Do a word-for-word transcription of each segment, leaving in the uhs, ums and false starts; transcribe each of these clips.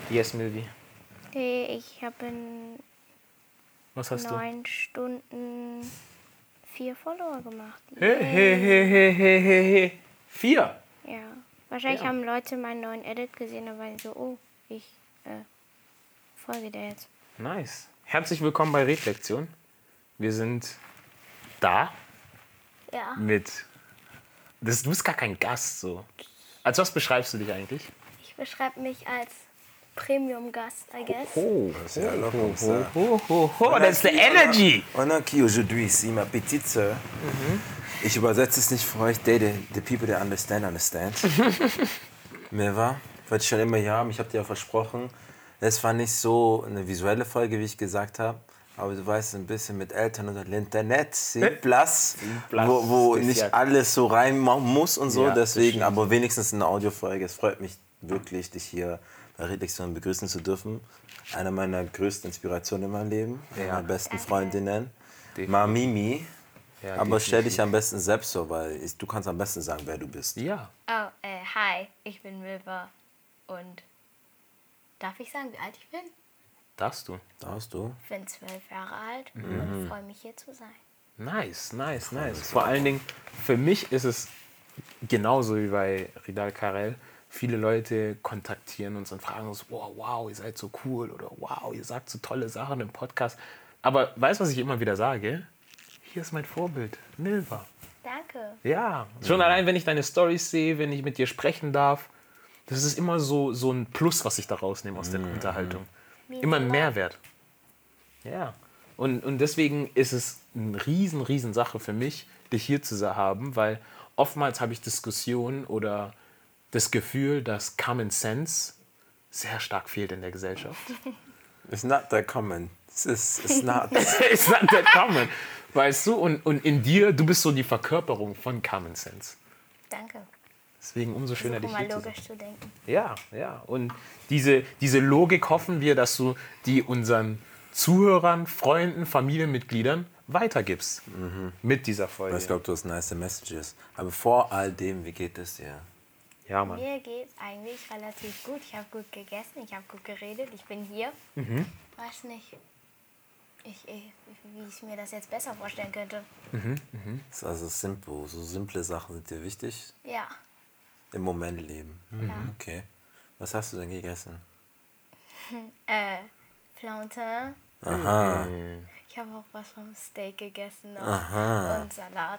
Yes, Milvi. Ich habe in Was hast neun Stunden vier Follower gemacht. du? He, he, he, he, he, he, he. Vier? Ja. Wahrscheinlich Ja. haben Leute meinen neuen Edit gesehen und waren so, oh, ich äh, folge der jetzt. Nice. Herzlich willkommen bei Redlektion. Wir sind da Ja. mit... Das, du bist gar kein Gast, so. Als was beschreibst du dich eigentlich? Ich beschreibe mich als Premium-Gast, I guess. Oh, C'est alors comme ça. oh, oh, oh, that's the energy. On a qui aujourd'hui ici, ma petite sœur. Ich übersetze es nicht für euch. They, the, the people that understand, understand. Mirva, wollte ich schon immer hier haben. Ich habe dir ja versprochen. Es war nicht so eine visuelle Folge, wie ich gesagt habe. Aber du weißt, ein bisschen mit Eltern und Internet, Platz, Platz, wo, wo ist nicht ja- alles so rein muss und so. Ja, das Deswegen, stimmt. aber wenigstens eine Audiofolge. Es freut mich wirklich, dich hier bei Redlektion begrüßen zu dürfen. Eine meiner größten Inspirationen in meinem Leben. Eine Ja. meiner besten Freundinnen. Definitiv. Mamimi. Ja, Aber stell dich definitiv. am besten selbst so, weil ich, du kannst am besten sagen, wer du bist. Ja. Oh, äh, hi, ich bin Milva und darf ich sagen, wie alt ich bin? Darfst du. Darfst du? Ich bin zwölf Jahre alt und freue mich hier zu sein. Nice, nice, nice. Vor allen Dingen, für mich ist es genauso wie bei Ridal Karel. Viele Leute kontaktieren uns und fragen uns, wow, wow, ihr seid so cool oder wow, ihr sagt so tolle Sachen im Podcast. Aber weißt du, was ich immer wieder sage? Hier ist mein Vorbild, Milva. Danke. Ja, schon allein, wenn ich deine Storys sehe, wenn ich mit dir sprechen darf, das ist immer so, so ein Plus, was ich da rausnehme aus der Unterhaltung. Immer ein Mehrwert. Ja. Und, und deswegen ist es eine riesen, riesen Sache für mich, dich hier zu haben, weil oftmals habe ich Diskussionen oder das Gefühl, dass Common Sense sehr stark fehlt in der Gesellschaft. It's not that common. It's, it's not. It's not that common. Weißt du? Und, und in dir, du bist so die Verkörperung von Common Sense. Danke. Deswegen umso schöner, Versuche dich mal hier zu sehen. logisch zu denken. Ja, ja. Und diese, diese Logik hoffen wir, dass du die unseren Zuhörern, Freunden, Familienmitgliedern weitergibst mit dieser Folge. Ich glaube, du hast nice Messages. Aber vor all dem, wie geht es dir? Ja, Mann. Mir geht's eigentlich relativ gut. Ich habe gut gegessen, ich habe gut geredet, ich bin hier. Weiß nicht, ich, ich, wie ich mir das jetzt besser vorstellen könnte. Es ist also simpel. So simple Sachen sind dir wichtig Ja, im Moment leben. ja. Okay. Was hast du denn gegessen? Äh, Plantain. Aha. Ich habe auch was vom Steak gegessen noch. Aha. Und Salat.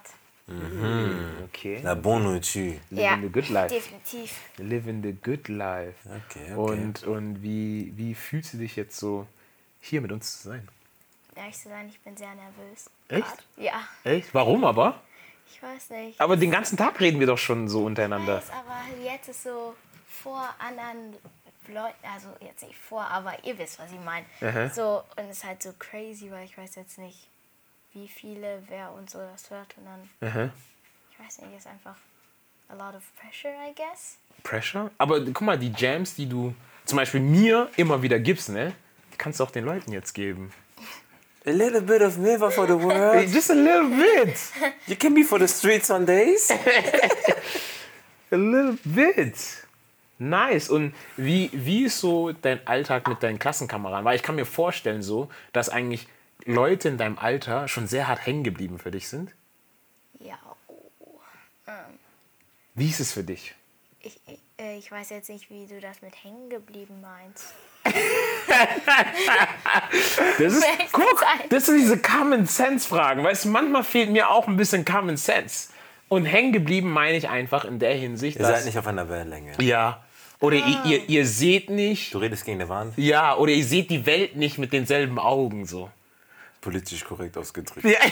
Okay. La bonne nourriture. Live Ja, in the good life. definitiv. Live in the good life. Okay, okay. Und, und wie, wie fühlst du dich jetzt so, hier mit uns zu sein? Ehrlich zu sein, ich bin sehr nervös. Echt? Grad. Ja, Echt? Warum aber? ich weiß nicht. Aber den ganzen Tag reden wir doch schon so Ich untereinander. weiß, aber jetzt ist so vor anderen Leuten, also jetzt nicht vor, aber ihr wisst, was ich meine. Aha. So, und es ist halt so crazy, weil ich weiß jetzt nicht, wie viele, wer und so das hört. Und dann, Aha. ich weiß nicht, ist einfach a lot of pressure, I guess. Pressure? Aber guck mal, die Jams, die du zum Beispiel mir immer wieder gibst, ne? Die kannst du auch den Leuten jetzt geben. A little bit of Milva for the world. Just a little bit. You can be for the streets on days. A little bit. Nice. Und wie, wie ist so dein Alltag mit deinen Klassenkameraden? Weil ich kann mir vorstellen so, dass eigentlich Leute in deinem Alter schon sehr hart hängen geblieben für dich sind. Ja, oh. Wie ist es für dich? Ich, ich, äh, ich weiß jetzt nicht, wie du das mit hängen geblieben meinst. Das ist, Echt guck, sein. das sind diese Common Sense Fragen. Weißt du, manchmal fehlt mir auch ein bisschen Common Sense. Und hängen geblieben meine ich einfach in der Hinsicht, Ihr dass... seid nicht auf einer Wellenlänge. Ja. Oder ihr, ihr, ihr seht nicht... Du redest gegen die Wand. Ja, oder ihr seht die Welt nicht mit denselben Augen so. Politisch korrekt ausgedrückt. Ja.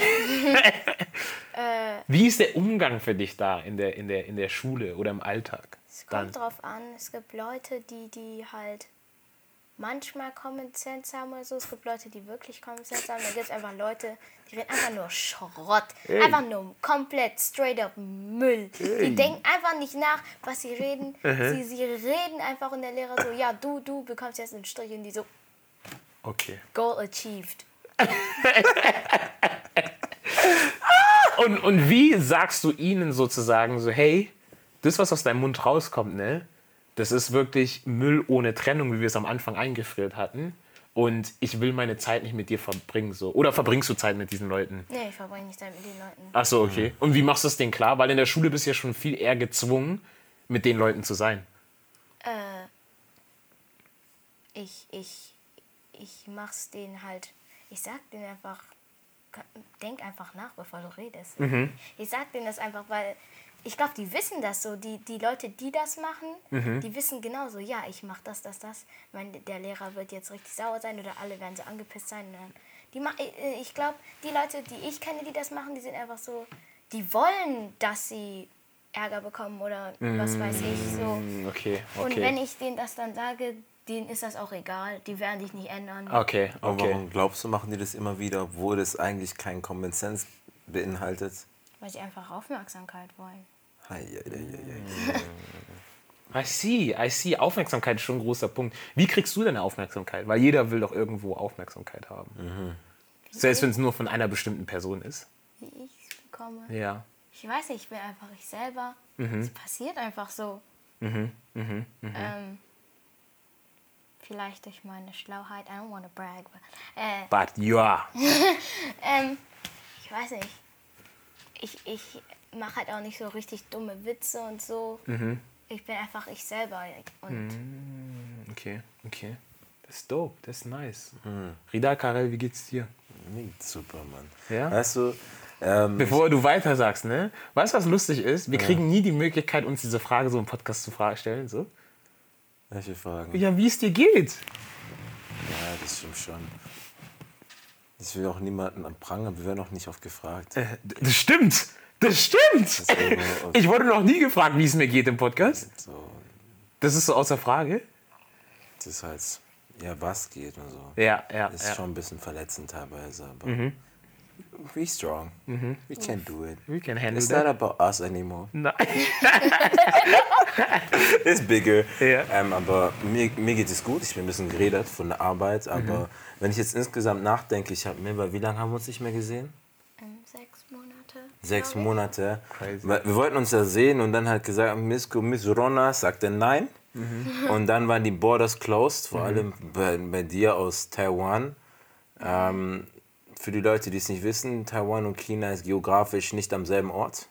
Wie ist der Umgang für dich da in der, in der, in der Schule oder im Alltag? Es kommt drauf an, es gibt Leute, die, die halt manchmal Common Sense haben oder so. Es gibt Leute, die wirklich Common Sense haben. Da gibt es einfach Leute, die reden einfach nur Schrott. Einfach nur komplett straight up Müll. Die denken einfach nicht nach, was sie reden. Sie, sie reden einfach und der Lehrer so, ja, du, du bekommst jetzt einen Strich und die so, Okay. Goal achieved. Und, und wie sagst du ihnen sozusagen so, hey, das, was aus deinem Mund rauskommt, ne, Das ist wirklich Müll ohne Trennung, wie wir es am Anfang eingeführt hatten. Und ich will meine Zeit nicht mit dir verbringen. So. Oder verbringst du Zeit mit diesen Leuten? Nee, ich verbringe nicht Zeit mit den Leuten. Ach so, okay. Und wie machst du das denen klar? Weil in der Schule bist du ja schon viel eher gezwungen, mit den Leuten zu sein. Äh, ich, ich, ich mach's denen halt, ich sag denen einfach, denk einfach nach, bevor du redest. Mhm. Ich sag denen das einfach, weil ich glaube, die wissen das so. Die, die Leute, die das machen, Mhm. die wissen genauso, ja, ich mach das, das, das. Ich meine, der Lehrer wird jetzt richtig sauer sein oder alle werden so angepisst sein. Und dann, die ma ich ich glaube, die Leute, die ich kenne, die das machen, die sind einfach so, die wollen, dass sie Ärger bekommen oder was weiß ich. So. Mm, Okay, okay. Und wenn ich denen das dann sage, denen ist das auch egal. Die werden sich nicht ändern. Okay, Aber okay. warum glaubst du, machen die das immer wieder, obwohl das eigentlich keinen Common Sense beinhaltet? Weil sie einfach Aufmerksamkeit wollen. Hei, hei, hei, hei. I see, I see. Aufmerksamkeit ist schon ein großer Punkt. Wie kriegst du deine Aufmerksamkeit? Weil jeder will doch irgendwo Aufmerksamkeit haben. Mhm. Selbst wenn es nur von einer bestimmten Person ist. Wie ich bekomme. Ja. Ich weiß nicht, ich bin einfach ich selber. Mhm. Es passiert einfach so. Mhm, mhm, mhm. Ähm, vielleicht durch meine Schlauheit. I don't want to brag. But, äh, But ja. ähm, ich weiß nicht. Ich, ich mache halt auch nicht so richtig dumme Witze und so. Mhm. Ich bin einfach ich selber. Und Okay, okay. Das ist dope, das ist nice. Rida, Karel, wie geht's dir? Mir geht's super, Mann. Ja? Weißt du, ähm, Bevor du weiter sagst, ne? Weißt du, was lustig ist? Wir kriegen nie die Möglichkeit, uns diese Frage so im Podcast zu fra- stellen. So. welche Fragen? Ja, wie es dir geht. Ja, das stimmt schon. Ich will auch niemanden am Pranger, wir werden auch nicht oft gefragt. Äh, d- das stimmt. Das stimmt. Deswegen auch Ich wurde noch nie gefragt, wie es mir geht im Podcast. so, Das ist so außer Frage. das ist halt, ja, was geht und so. Ja, ja. Das ist ja. schon ein bisschen verletzend teilweise, aber be strong. We can do it. We can handle It's not that. about us anymore. Nein. It's bigger. Ja. Ähm, aber mir, mir geht es gut. Ich bin ein bisschen geredet von der Arbeit. Aber wenn ich jetzt insgesamt nachdenke, ich habe mir, wie lange haben wir uns nicht mehr gesehen? ähm, sechs Monate. Sechs glaub ich. Monate. Crazy. Weil wir wollten uns ja sehen und dann halt gesagt, Miss, Miss Rona sagte nein. Und dann waren die Borders closed, vor allem bei, bei dir aus Taiwan. Ähm, für die Leute, die es nicht wissen, Taiwan und China ist geografisch nicht am selben Ort.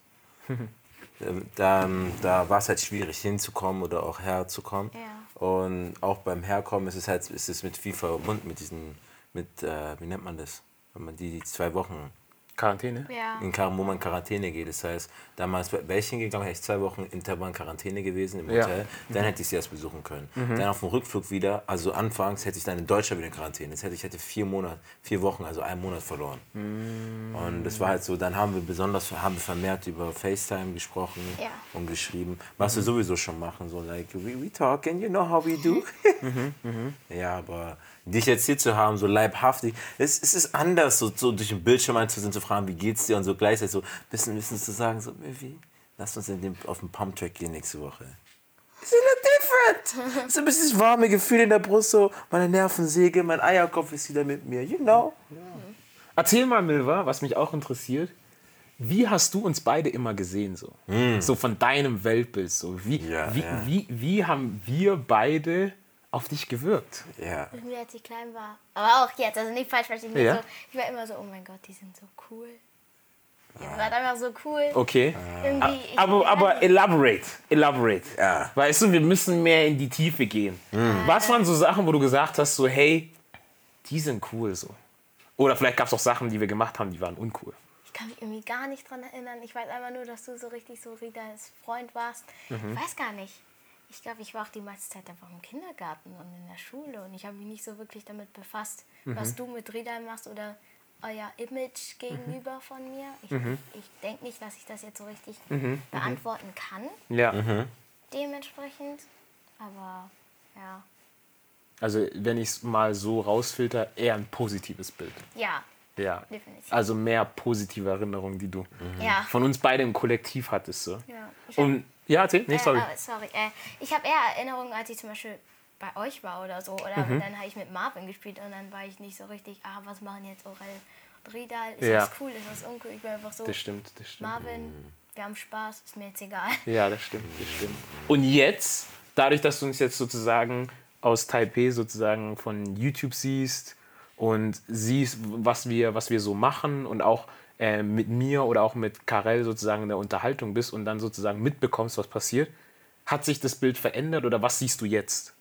Ähm, Da, da war es halt schwierig hinzukommen oder auch herzukommen. Ja. Und auch beim Herkommen ist es halt ist es mit viel verbunden, mit diesen, mit, äh, wie nennt man das? Wenn man die, die zwei Wochen Quarantäne? Ja. in Quar- wo man in Quarantäne geht. Das heißt, damals wäre ich hingegangen, hätte ich zwei Wochen in Taiwan Quarantäne gewesen im Ja. Hotel. Dann hätte ich sie erst besuchen können. Dann auf dem Rückflug wieder, also anfangs hätte ich dann in Deutschland wieder in Quarantäne. Jetzt hätte ich hätte vier Monate, vier Wochen, also einen Monat verloren. Und das war halt so, dann haben wir besonders, haben wir vermehrt über FaceTime gesprochen Ja. und geschrieben, was wir sowieso schon machen, so like, we, we talk and you know how we do. Ja, aber dich jetzt hier zu haben, so leibhaftig, es, es ist anders, so, so durch den Bildschirm einzusehen, zu fragen, wie geht's dir und so gleichzeitig so ein bisschen, bisschen zu sagen, so, wie, lass uns in dem, auf den Pumptrack gehen nächste Woche. It's different. So ein bisschen das warme Gefühl in der Brust, so meine Nervensäge, mein Eierkopf ist wieder mit mir, you know. Erzähl mal, Milva, was mich auch interessiert. Wie hast du uns beide immer gesehen? So, so von deinem Weltbild. So. Wie, Ja, wie, ja. Wie, wie haben wir beide auf dich gewirkt? Ja. Mit mir, als ich klein war. Aber auch jetzt, also nicht falsch verstehen. Ja. So, ich war immer so, oh mein Gott, die sind so cool. Ihr seid einfach so cool. Okay. Irgendwie, ich, Aber, aber elaborate, elaborate. Ja. Weißt du, wir müssen mehr in die Tiefe gehen. Was waren so Sachen, wo du gesagt hast, so hey, die sind cool so? Oder vielleicht gab es auch Sachen, die wir gemacht haben, die waren uncool. ich kann mich irgendwie gar nicht dran erinnern. Ich weiß einfach nur, dass du so richtig so Ridas Freund warst. Mhm. Ich weiß gar nicht. Ich glaube, ich war auch die meiste Zeit einfach im Kindergarten und in der Schule. Und ich habe mich nicht so wirklich damit befasst, Mhm. was du mit Rida machst oder euer Image gegenüber Mhm. von mir. Ich, ich denke nicht, dass ich das jetzt so richtig beantworten kann, Ja. dementsprechend. Aber ja, Also wenn ich es mal so rausfilter, eher ein positives Bild. ja, Ja. definitiv. Also mehr positive Erinnerungen, die du Ja. von uns beide im Kollektiv hattest. So. Ja. Ich hab- Und ja, erzähl, nee, sorry. Äh, oh, sorry. Äh, ich habe eher Erinnerungen, als ich zum Beispiel bei euch war oder so. Oder Mhm. dann habe ich mit Marvin gespielt und dann war ich nicht so richtig, ah, was machen jetzt Orel und Ridal? Ist Ja. das cool, ist das uncool? Ich war einfach so, Das stimmt, das stimmt. Marvin, wir haben Spaß, ist mir jetzt egal. Ja, das stimmt, das stimmt. Und jetzt dadurch, dass du uns jetzt sozusagen aus Taipei sozusagen von YouTube siehst und siehst, was wir, was wir so machen und auch äh, mit mir oder auch mit Karel sozusagen in der Unterhaltung bist und dann sozusagen mitbekommst, was passiert, hat sich das Bild verändert oder was siehst du jetzt?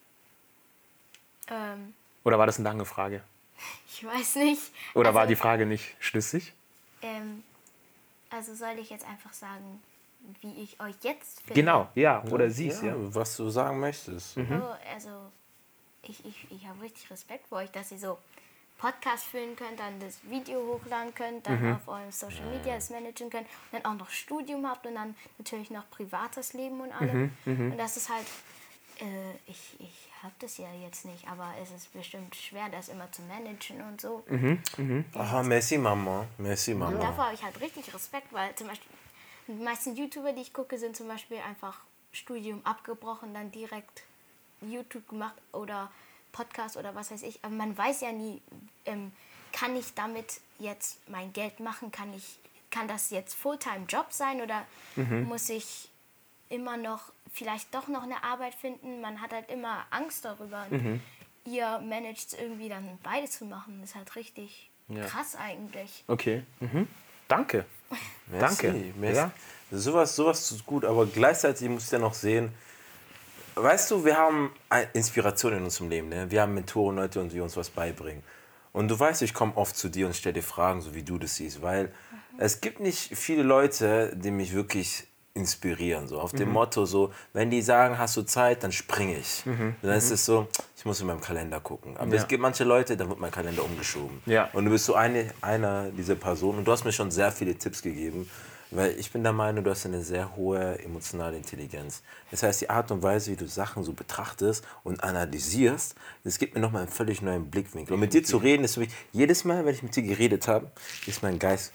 Ähm, Oder war das eine lange Frage? ich weiß nicht. Oder also, war die Frage nicht schlüssig? Ähm, also soll ich jetzt einfach sagen, wie ich euch jetzt finde? Genau, ja, oder siehst, ja. Was du sagen möchtest. Mhm. Oh, also ich, ich, ich habe richtig Respekt vor euch, dass ihr so Podcast führen könnt, dann das Video hochladen könnt, dann Mhm. auf eurem Social Media es managen könnt und dann auch noch Studium habt und dann natürlich noch privates Leben und allem. Mhm, Und das ist halt, äh, ich, ich habe das ja jetzt nicht, aber es ist bestimmt schwer, das immer zu managen und so. Mhm. Aha, merci Mama, merci Und Mama. davor habe ich halt richtig Respekt, weil zum Beispiel die meisten YouTuber, die ich gucke, sind zum Beispiel einfach Studium abgebrochen, dann direkt YouTube gemacht oder Podcast oder was weiß ich. Aber man weiß ja nie, ähm, kann ich damit jetzt mein Geld machen? Kann ich, kann das jetzt Fulltime-Job sein oder muss ich immer noch, vielleicht doch noch eine Arbeit finden? Man hat halt immer Angst darüber. Und ihr managt irgendwie dann beides zu machen. Das ist halt richtig Ja. krass eigentlich. Okay. Mhm. Danke. Merci, Danke. merci. Ja. Sowas, sowas ist gut, aber gleichzeitig muss ich ja noch sehen, weißt du, wir haben eine Inspiration in unserem Leben. Ne? Wir haben Mentoren, Leute, und die uns was beibringen. Und du weißt, ich komme oft zu dir und stelle dir Fragen, so wie du das siehst, weil mhm. es gibt nicht viele Leute, die mich wirklich inspirieren. So auf dem Mhm. Motto, so, wenn die sagen, hast du Zeit, dann springe ich. Mhm. Dann ist es so, ich muss in meinem Kalender gucken. Aber Ja. es gibt manche Leute, da wird mein Kalender umgeschoben. Ja. Und du bist so eine, einer dieser Personen. Und du hast mir schon sehr viele Tipps gegeben. Weil ich bin der Meinung, du hast eine sehr hohe emotionale Intelligenz. Das heißt, die Art und Weise, wie du Sachen so betrachtest und analysierst, das gibt mir nochmal einen völlig neuen Blickwinkel. Und mit dir zu reden, ist für mich, jedes Mal, wenn ich mit dir geredet habe, ist mein Geist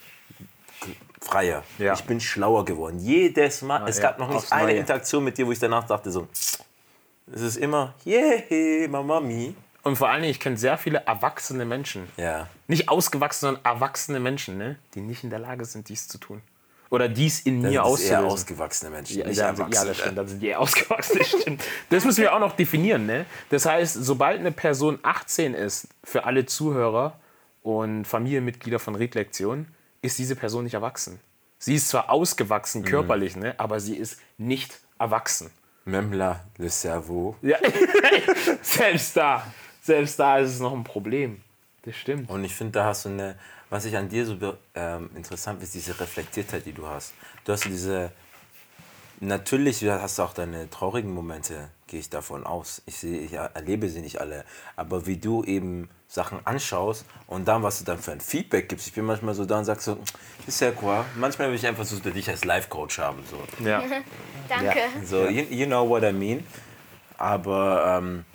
freier. Ja. Ich bin schlauer geworden. Jedes Mal. Ah, es ja, gab noch nicht aufs eine Neue. Interaktion mit dir, wo ich danach dachte so, es ist immer, yeah, Mami. Und vor allen Dingen, ich kenne sehr viele erwachsene Menschen. Ja. Nicht ausgewachsene, sondern erwachsene Menschen, ne? Die nicht in der Lage sind, dies zu tun. Oder dies in Das mir sind eher auszulösen. ausgewachsene Menschen, Ja, nicht ja, erwachsene. ja, das stimmt, dann sind die eher ausgewachsen, das stimmt. Das müssen wir auch noch definieren, ne? Das heißt, sobald eine Person achtzehn ist, für alle Zuhörer und Familienmitglieder von Redlektion, ist diese Person nicht erwachsen. Sie ist zwar ausgewachsen körperlich, ne? Aber sie ist nicht erwachsen. Même là, le cerveau. Ja. Selbst da, selbst da ist es noch ein Problem. Das stimmt. Und ich finde, da hast du eine, was ich an dir so ähm, interessant finde, ist diese Reflektiertheit, die du hast. Du hast so diese, natürlich hast du auch deine traurigen Momente, gehe ich davon aus. Ich sehe, ich erlebe sie nicht alle. Aber wie du eben Sachen anschaust und dann, was du dann für ein Feedback gibst. Ich bin manchmal so da und sag so, ist ja quoi. Manchmal will ich einfach so dich als Life-Coach haben. So. Ja. Danke. So, you, you know what I mean. Aber ähm,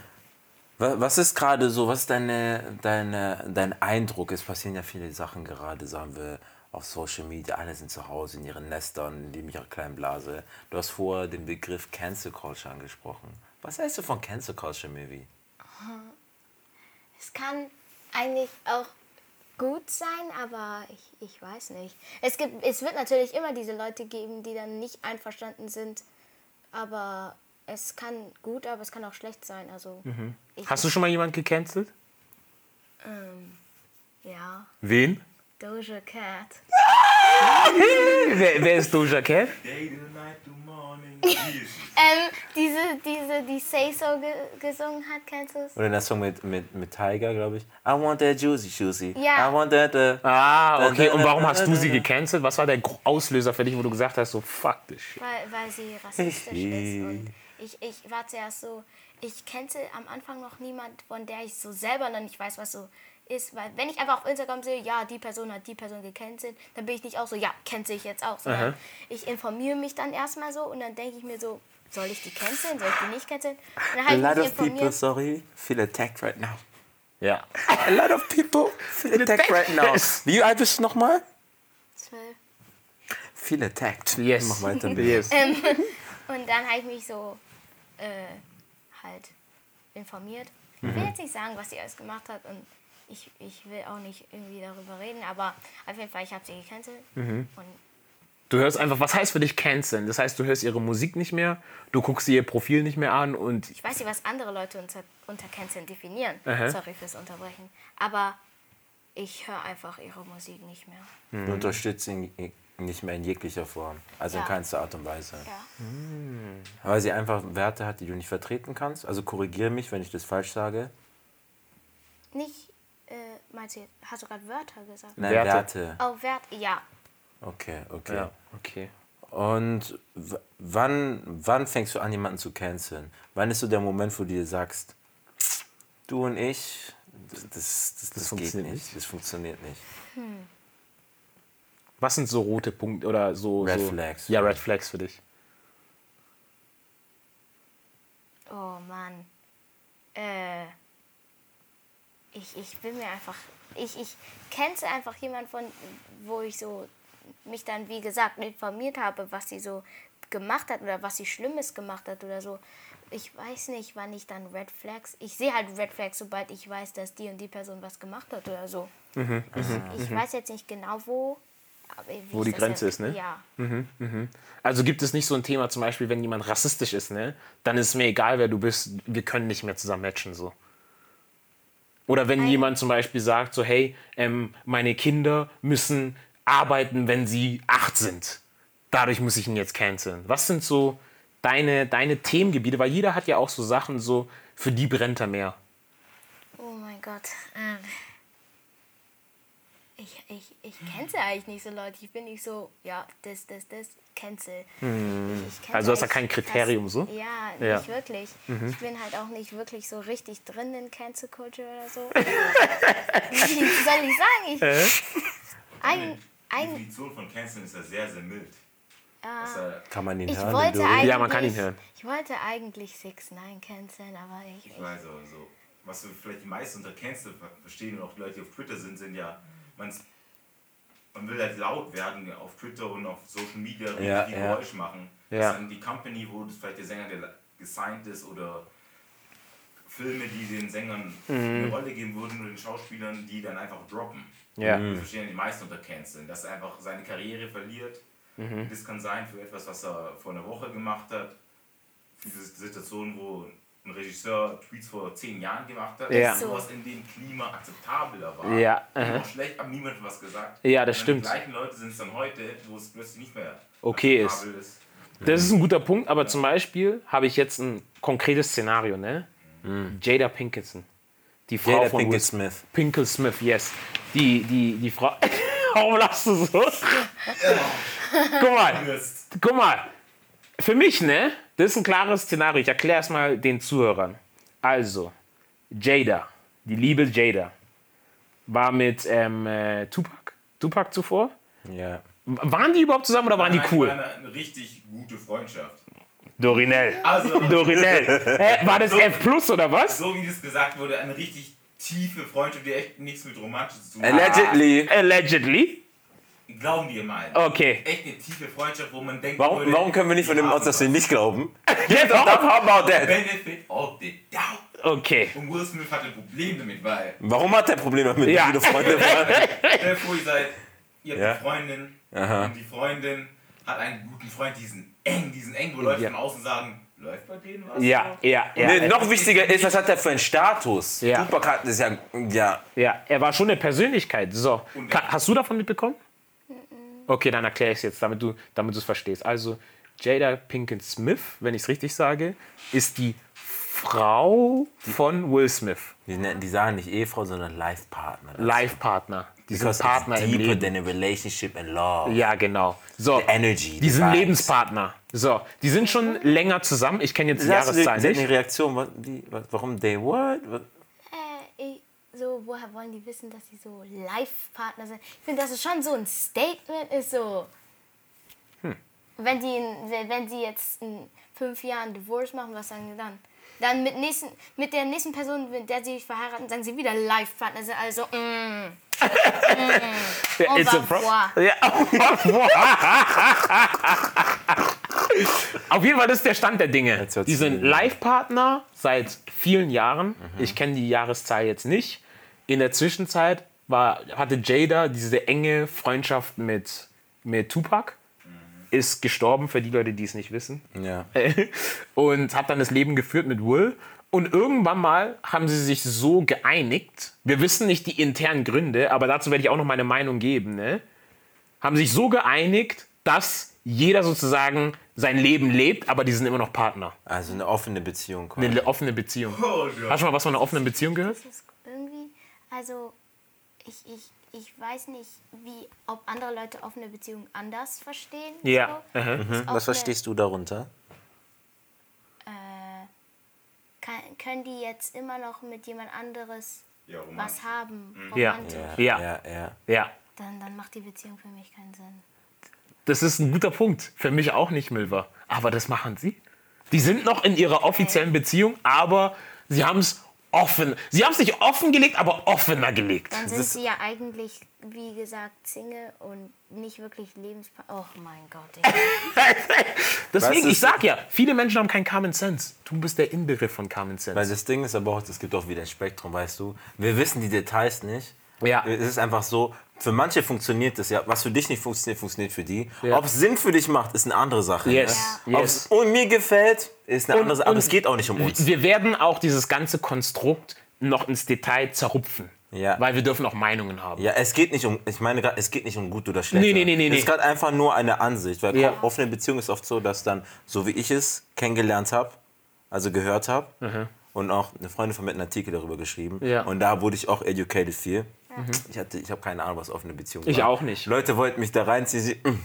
wa- was ist gerade so, was ist deine, deine, dein Eindruck? Es passieren ja viele Sachen gerade, sagen wir, auf Social Media. Alle sind zu Hause in ihren Nestern, in ihrer kleinen Blase. Du hast vorher den Begriff Cancel Culture angesprochen. Was hältst du von Cancel Culture, Mivi? Es kann eigentlich auch gut sein, aber ich, ich weiß nicht. Es gibt, es wird natürlich immer diese Leute geben, die dann nicht einverstanden sind, aber es kann gut, aber es kann auch schlecht sein. Also ich, Hast du schon mal jemanden gecancelt? ähm, ja, Wen? Doja Cat. Wer, wer ist Doja Cat? Day to night to morning. Jesus. Ähm, diese, diese, die Say So ge gesungen hat, kennst du es? Oder der Song mit, mit, mit Tiger, glaube ich. I want that juicy juicy. Ja. I want that... Uh, Ah, okay. Und warum hast du sie gecancelt? Was war der Gro- Auslöser für dich, wo du gesagt hast, so fuck this shit? Weil, weil sie rassistisch ist. Und ich, ich war zuerst so, ich kennte am Anfang noch niemand, von der ich so selber noch nicht weiß, was so ist. Weil wenn ich einfach auf Instagram sehe, ja, die Person hat die Person gecancelt, dann bin ich nicht auch so, ja, cancel ich jetzt auch. Sondern Aha. ich informiere mich dann erstmal so und dann denke ich mir so, soll ich die canceln, soll ich die nicht canceln? Und dann a habe lot ich mich of people, informiert. sorry, feel attacked right now. Ja. A lot of people feel attacked right now. Wie alt bist du nochmal? Zwölf. Feel attacked. Yes. Mach weiter, bitte. Yes. Und dann habe ich mich so äh, halt informiert. Ich will jetzt nicht sagen, was sie alles gemacht hat und ich, ich will auch nicht irgendwie darüber reden, aber auf jeden Fall, ich habe sie gecancelt und Du hörst einfach, was heißt für dich canceln? Das heißt, du hörst ihre Musik nicht mehr, du guckst ihr Profil nicht mehr an und... Ich weiß nicht, was andere Leute unter, unter canceln definieren. Aha. Sorry fürs Unterbrechen. Aber ich höre einfach ihre Musik nicht mehr. Du unterstützt ihn nicht mehr in jeglicher Form. Also in Ja. keinster Art und Weise. Ja. Weil sie einfach Werte hat, die du nicht vertreten kannst. Also korrigiere mich, wenn ich das falsch sage. Nicht, äh, meinst du, jetzt- hast du gerade Wörter gesagt? Nein, Werte. Werte. Oh, Wert, ja. Okay, okay. Ja, okay. Und w- wann, wann fängst du an, jemanden zu canceln? Wann ist so der Moment, wo du dir sagst, du und ich, das, das, das, das, geht funktioniert nicht. nicht. Das funktioniert nicht. Was sind so rote Punkte oder so... Red so, Flags. Ja, Red Flags für dich. Oh Mann. Äh. Ich, ich bin mir einfach. Ich, ich kenne einfach jemanden von, wo ich so mich dann, wie gesagt, informiert habe, was sie so gemacht hat oder was sie Schlimmes gemacht hat oder so. Ich weiß nicht, wann ich dann Red Flags. Ich sehe halt Red Flags, sobald ich weiß, dass die und die Person was gemacht hat oder so. ich ich weiß jetzt nicht genau wo. Aber wie Wo ich die das Grenze jetzt- ist, ne? Ja. Also gibt es nicht so ein Thema, zum Beispiel, wenn jemand rassistisch ist, ne? Dann ist es mir egal, wer du bist, wir können nicht mehr zusammen matchen, so. Oder wenn Ein- jemand zum Beispiel sagt, so, hey, ähm, meine Kinder müssen arbeiten, wenn sie acht sind. Dadurch muss ich ihn jetzt canceln. Was sind so deine, deine Themengebiete? Weil jeder hat ja auch so Sachen, so, für die brennt er mehr. Oh mein Gott. Ähm, ich ich, ich cancel eigentlich nicht so Leute. Ich bin nicht so, ja, das, das, das, cancel. Ich, ich cancel Also hast du eigentlich kein Kriterium das, so? Ja, Ja. nicht wirklich. Ich bin halt auch nicht wirklich so richtig drin in Cancel Culture oder so. Wie soll ich sagen? Ich, ein, Die ein, Definition von Canceln ist ja sehr, sehr mild. Dass er, Kann man ihn ich hören? wollte den Dori? eigentlich, Ja, man kann ihn hören. Ich wollte eigentlich six nine canceln, aber ich, ich weiß auch so, was wir vielleicht die meisten unter Cancel ver- verstehen und auch die Leute, die auf Twitter sind, sind ja, man, man will halt laut werden auf Twitter und auf Social Media richtig Ja, die ja. Geräusch machen. Ja. Das ist dann die Company, wo das vielleicht der Sänger der gesigned ist oder Filme, die den Sängern eine Rolle geben würden oder den Schauspielern, die dann einfach droppen. Ja. Das verstehen die meisten unter Canceln, dass er einfach seine Karriere verliert. Das kann sein für etwas, was er vor einer Woche gemacht hat. Für diese Situation, wo ein Regisseur Tweets vor zehn Jahren gemacht hat. Ja. Sowas in dem Klima akzeptabler war. Ja, Immer aha. noch schlecht, aber niemand hat was gesagt. Ja, das Und stimmt. Die gleichen Leute sind es dann heute, wo es plötzlich nicht mehr Okay akzeptabel ist. Das ist ein guter Punkt, aber zum Beispiel habe ich jetzt ein konkretes Szenario, ne? Jada Pinkett. Die Frau Jada von Pinkett Will- Smith. Pinkett Smith, yes. Die, die, die Frau. Warum lachst du so? Guck mal, Mist. guck mal. Für mich, ne? Das ist ein klares Szenario. Ich erkläre es mal den Zuhörern. Also, Jada, die liebe Jada, war mit ähm, äh, Tupac. Tupac zuvor? Ja. Waren die überhaupt zusammen oder waren die Nein, cool? Eine, eine richtig gute Freundschaft. Dorinel. Also, Dorinel. Hä, war das F plus oder was? so wie das gesagt wurde, eine richtig tiefe Freundschaft, die echt nichts mit Romantisch zu tun hat. Allegedly. Allegedly. Glauben wir mal. Okay. Echt eine tiefe Freundschaft, wo man denkt, Warum, würde, warum können wir nicht von die dem aus, haben dass wir was. nicht glauben? Jetzt How auch. about that? Benefit of the doubt. Okay. Und Will Smith hat ein Problem damit, weil Warum hat der Probleme damit, Ja. wie viele Freunde waren? stell dir vor, ihr seid, ihr habt Ja. eine Freundin Aha. und die Freundin hat einen guten Freund, diesen eng, diesen eng, wo Leute Ja. von außen sagen, läuft bei denen was? Ja, ja, ja. Nee, noch wichtiger ist, was hat er für einen Status? Ja. Tupac hat das ja, ja. Ja, er war schon eine Persönlichkeit. So. Und- Ka- Hast du davon mitbekommen? Okay, dann erkläre ich es jetzt, damit du damit du es verstehst. Also, Jada Pinkett Smith, wenn ich es richtig sage, ist die Frau von Will Smith. Die, nennen- die sagen nicht Ehefrau, sondern Life-Partner. Life-Partner. Die sind Because Partner it's im deeper Leben. than a relationship and love. Ja, genau. So, The energy, die the sind vibes. Lebenspartner. So, die sind schon länger zusammen. Ich kenne jetzt die Sagst du, sie Jahreszahlen sie hat eine nicht. Reaktion. Was, wie, was, warum they what? Was? Äh, ich, so, woher wollen die wissen, dass sie so Live-Partner sind? Ich finde, dass es schon so ein Statement ist, so. Wenn, die in, wenn wenn sie jetzt in fünf Jahren Divorce machen, was sagen die dann? Dann mit, nächsten, mit der nächsten Person, mit der sie sich verheiraten, sagen sie wieder Live-Partner. Sind also, mm, Ja, it's a au pro- revoir. Ja, auf jeden Fall, das ist der Stand der Dinge. Jetzt hört's Die sind sich- Live-Partner seit vielen Jahren. Ich kenne die Jahreszahl jetzt nicht. In der Zwischenzeit war, hatte Jada diese enge Freundschaft mit, mit Tupac. ist gestorben, für die Leute, die es nicht wissen. Ja. Und hat dann das Leben geführt mit Will. Und irgendwann mal haben sie sich so geeinigt, wir wissen nicht die internen Gründe, aber dazu werde ich auch noch meine Meinung geben, ne? Haben sich so geeinigt, dass jeder sozusagen sein Leben lebt, aber die sind immer noch Partner. Also eine offene Beziehung. Quasi. Eine offene Beziehung. Oh, Hast du mal was von einer offenen Beziehung gehört? Das ist irgendwie, also ich, ich, ich weiß nicht, wie, ob andere Leute offene Beziehungen anders verstehen. Ja. So. Aha. Ist Was offene- verstehst du darunter? Kann, können die jetzt immer noch mit jemand anderes Ja, romantisch. was haben? Ja. Romantisch? Ja. ja, ja. Ja. Dann, dann macht die Beziehung für mich keinen Sinn. Das ist ein guter Punkt. Für mich auch nicht, Milva. Aber das machen sie. Die sind noch in ihrer offiziellen Beziehung, aber sie haben es offen. Sie haben es nicht offen gelegt, aber offener gelegt. Dann sind sie ja eigentlich, wie gesagt, Single und nicht wirklich Lebenspartner. Oh mein Gott. Ich Deswegen, Was ich ist- sag ja, viele Menschen haben keinen Common Sense. Du bist der Inbegriff von Common Sense. Weil das Ding ist aber auch, es gibt auch wieder ein Spektrum, weißt du. Wir wissen die Details nicht. Ja. Es ist einfach so, für manche funktioniert das ja. Was für dich nicht funktioniert, funktioniert für die. Ja. Ob es Sinn für dich macht, ist eine andere Sache. Yes, Ne? Ob yes. es mir gefällt, ist eine Und- andere Sache. Aber und es geht auch nicht um uns. Wir werden auch dieses ganze Konstrukt noch ins Detail zerrupfen. Ja. Weil wir dürfen auch Meinungen haben. Ja, es geht nicht um, ich meine gerade, es geht nicht um gut oder schlecht. Nee, nee, nee, nee, Es ist nee. gerade einfach nur eine Ansicht. Weil Ja. offene Beziehung ist oft so, dass dann, so wie ich es kennengelernt habe, also gehört habe, und auch eine Freundin von mir hat einen Artikel darüber geschrieben. Ja. Und da wurde ich auch educated viel. Ich, hatte- ich habe keine Ahnung, was offene Beziehung Ich war. auch nicht. Leute wollten mich da reinziehen. Sie, mm.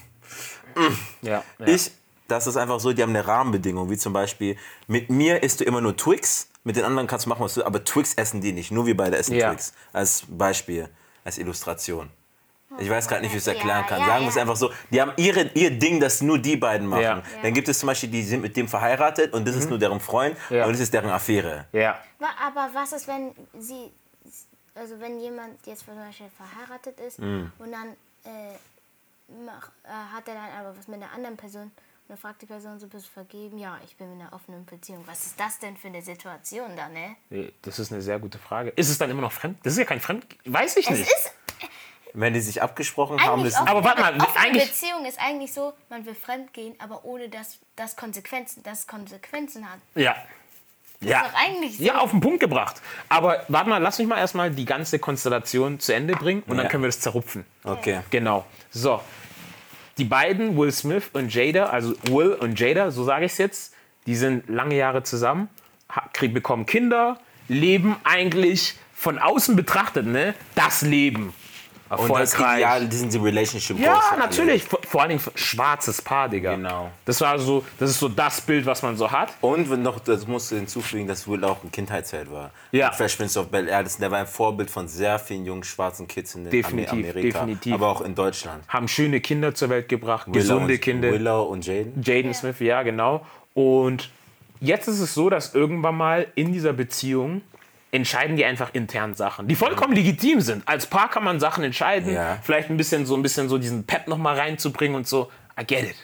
Ja. Ja. Ich, das ist einfach so, die haben eine Rahmenbedingung, wie zum Beispiel, mit mir isst du immer nur Twix, mit den anderen kannst du machen, was du, aber Twix essen die nicht, nur wir beide essen Ja. Twix. Als Beispiel, als Illustration. Ich weiß gerade nicht, wie ich es Ja, erklären kann. ja, Sagen wir es ja. einfach so, die haben ihre, ihr Ding, das nur die beiden machen. Ja. Dann gibt es zum Beispiel, die sind mit dem verheiratet und das ist nur deren Freund Ja. und das ist deren Affäre. Ja. Wa- Aber was ist, wenn sie, also wenn jemand jetzt zum Beispiel verheiratet ist Mhm. und dann äh, mach, äh, hat er dann aber was mit einer anderen Person und dann fragt die Person so, bist du vergeben? Ja, ich bin in einer offenen Beziehung. Was ist das denn für eine Situation da, ne? Nee, das ist eine sehr gute Frage. Ist es dann immer noch fremd? Das ist ja kein Fremd... Weiß ich Es nicht. ist Wenn die sich abgesprochen haben, eigentlich das offene, Aber warte mal, offene eigentlich- Beziehung ist eigentlich so, man will fremd gehen, aber ohne dass das Konsequenzen, das Konsequenzen hat. Ja. Ja. doch eigentlich so. Ja, auf den Punkt gebracht. Aber warte mal, lass mich mal erstmal die ganze Konstellation zu Ende bringen und dann Ja. können wir das zerrupfen. Okay. Genau. So. Die beiden, Will Smith und Jada, also Will und Jada, so sage ich es jetzt, die sind lange Jahre zusammen, ha- krieg, bekommen Kinder, leben eigentlich von außen betrachtet, ne, das Leben. Und das Erfolgreich. Ideal, die sind die Relationship Ja, Goals für alle. natürlich. Vor, vor allen Dingen schwarzes Paar, Digga. Genau. Das war so, das ist so das Bild, was man so hat. Und wenn noch, das musst du hinzufügen, dass Will auch ein Kindheitsheld war. Ja. Mit Fresh Prince of Bel-Air, das- der war ein Vorbild von sehr vielen jungen schwarzen Kids in Definitiv, Amerika, definitiv. aber auch in Deutschland. Haben schöne Kinder zur Welt gebracht, Willow gesunde und, Kinder. Willow und Jaden. Jaden Smith, ja, genau. Und jetzt ist es so, dass irgendwann mal in dieser Beziehung entscheiden die einfach intern Sachen, die vollkommen legitim sind. Als Paar kann man Sachen entscheiden, Ja. vielleicht ein bisschen so ein bisschen so diesen Pep noch mal reinzubringen und so. I get it.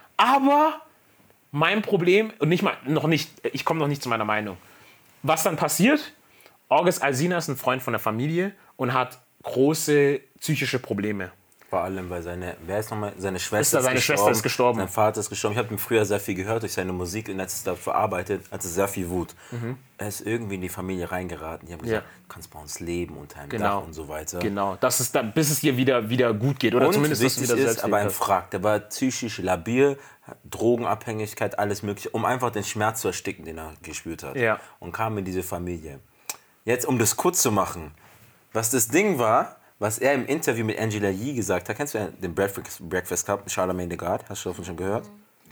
Aber mein Problem und nicht mal noch nicht, ich komme noch nicht zu meiner Meinung. Was dann passiert? August Alsina ist ein Freund von der Familie und hat große psychische Probleme. Vor allem, weil seine, wer ist nochmal, seine Schwester Ist da seine Schwester ist gestorben. Sein Vater ist gestorben. Ich habe ihn früher sehr viel gehört durch seine Musik und als es da verarbeitet, hatte sehr viel Wut. Er ist irgendwie in die Familie reingeraten. Die haben gesagt, Mhm. Ja. du kannst bei uns leben unter einem Genau. Dach und so weiter. Genau, das ist dann, bis es dir wieder, wieder gut geht. Oder Und zumindest, dass du wichtig wieder ist, aber ein selbst Frack, der war psychisch labil, Drogenabhängigkeit, alles mögliche, um einfach den Schmerz zu ersticken, den er gespürt hat. Ja. Und kam in diese Familie. Jetzt, um das kurz zu machen, was das Ding war, was er im Interview mit Angela Yee gesagt hat, kennst du den Breakfast, Breakfast Club, Charlamagne the God? Hast du davon schon gehört?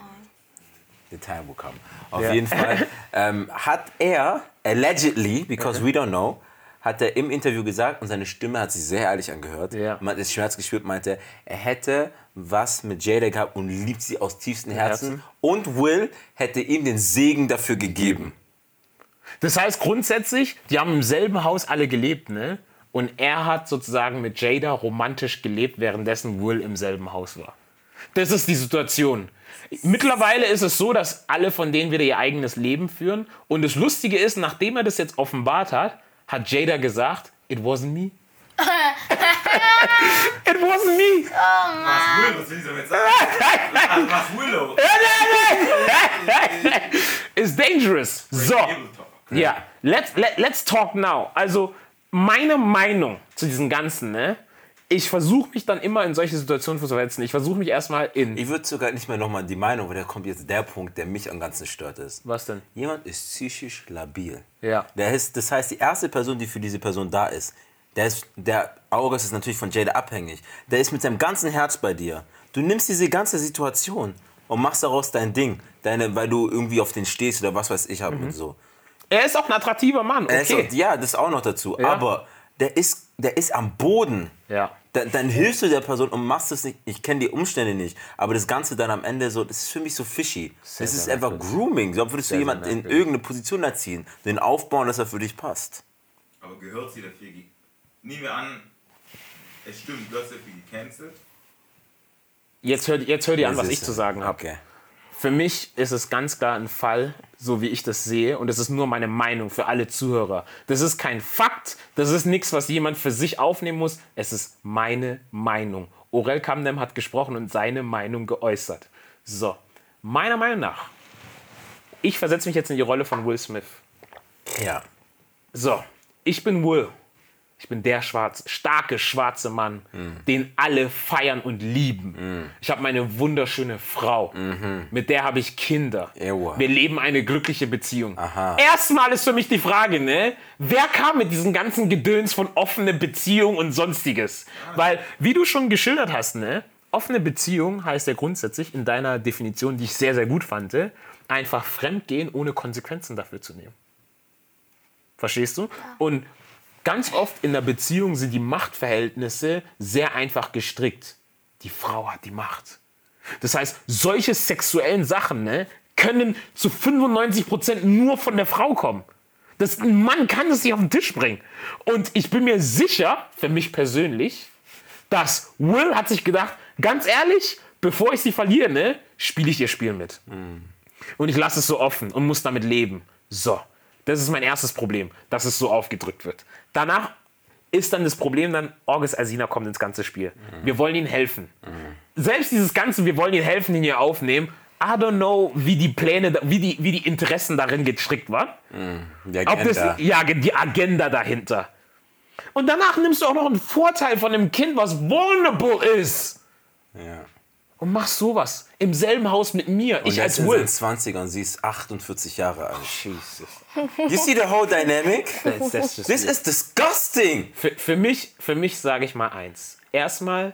The time will come. Auf Ja. jeden Fall ähm, hat er, allegedly, because we don't know, hat er im Interview gesagt, und seine Stimme hat sich sehr ehrlich angehört, Ja. man hat den Schmerz gespürt, meinte, er hätte was mit Jada gehabt und liebt sie aus tiefstem Herzen. Herzen. Und Will hätte ihm den Segen dafür gegeben. Das heißt grundsätzlich, die haben im selben Haus alle gelebt, ne? Und er hat sozusagen mit Jada romantisch gelebt, währenddessen Will im selben Haus war. Das ist die Situation. Mittlerweile ist es so, dass alle von denen wieder ihr eigenes Leben führen. Und das Lustige ist, nachdem er das jetzt offenbart hat, hat Jada gesagt, it wasn't me. It wasn't me. Was Will, was will ich damit sagen? Was Willow? It's dangerous. So. Ja, let's, let, let's talk now. Also, meine Meinung zu diesem Ganzen, ne? Ich versuche mich dann immer in solche Situationen zu versetzen. Ich versuche mich erstmal in... Ich würde sogar nicht mehr nochmal die Meinung, weil da kommt jetzt der Punkt, der mich am Ganzen stört ist. Was denn? Jemand ist psychisch labil. Ja. Der ist, das heißt, die erste Person, die für diese Person da ist, der ist, der August ist natürlich von Jada abhängig. Der ist mit seinem ganzen Herz bei dir. Du nimmst diese ganze Situation und machst daraus dein Ding, deine, weil du irgendwie auf den stehst oder was weiß ich hab mhm. und so. Er ist auch ein attraktiver Mann, okay. Auch, ja, das auch noch dazu. Ja. Aber der ist, der ist am Boden. Ja. Da, dann hilfst du der Person und machst es nicht. Ich kenne die Umstände nicht, aber das Ganze dann am Ende so, das ist für mich so fishy. Sehr, das ist einfach merkwürdig. Grooming. So würdest du jemanden in irgendeine Position erziehen, den aufbauen, dass er für dich passt. Aber gehört sie dafür? Nehmen wir an, es stimmt, du hast dafür gecancelt. Jetzt hör, jetzt hör dir an, was ich zu sagen habe. Okay. Für mich ist es ganz klar ein Fall, so wie ich das sehe, und das ist nur meine Meinung für alle Zuhörer. Das ist kein Fakt, das ist nichts, was jemand für sich aufnehmen muss. Es ist meine Meinung. Orel Kamdem hat gesprochen und seine Meinung geäußert. So, meiner Meinung nach, ich versetze mich jetzt in die Rolle von Will Smith. Ja. So, ich bin Will. Ich bin der schwarze, starke schwarze Mann, mm. den alle feiern und lieben. Mm. Ich habe meine wunderschöne Frau. Mm-hmm. Mit der habe ich Kinder. Ewa. Wir leben eine glückliche Beziehung. Aha. Erstmal ist für mich die Frage, ne? Wer kam mit diesem ganzen Gedöns von offene Beziehung und Sonstiges? Weil, wie du schon geschildert hast, ne? Offene Beziehung heißt ja grundsätzlich in deiner Definition, die ich sehr, sehr gut fand, einfach fremdgehen, ohne Konsequenzen dafür zu nehmen. Verstehst du? Ja. Und ganz oft in der Beziehung sind die Machtverhältnisse sehr einfach gestrickt. Die Frau hat die Macht. Das heißt, solche sexuellen Sachen, ne, können zu fünfundneunzig Prozent nur von der Frau kommen. Das, ein Mann kann es nicht auf den Tisch bringen. Und ich bin mir sicher, für mich persönlich, dass Will hat sich gedacht, ganz ehrlich, bevor ich sie verliere, ne, spiele ich ihr Spiel mit. Mm. Und ich lasse es so offen und muss damit leben. So. Das ist mein erstes Problem, dass es so aufgedrückt wird. Danach ist dann das Problem, dann August Alsina kommt ins ganze Spiel. Mhm. Wir wollen ihm helfen. Mhm. Selbst dieses Ganze, wir wollen ihn helfen, ihn hier aufnehmen. I don't know, wie die Pläne, wie die, wie die Interessen darin gestrickt waren. Mhm. Die Agenda. Ob das, ja, die Agenda dahinter. Und danach nimmst du auch noch einen Vorteil von einem Kind, was vulnerable ist. Ja. Und machst sowas im selben Haus mit mir. Und ich als in Will. seinen zwanzigern und sie ist achtundvierzig Jahre alt. Jesus. You see the whole dynamic? That's, that's just This is disgusting. Für, für mich, für mich sage ich mal eins. Erstmal,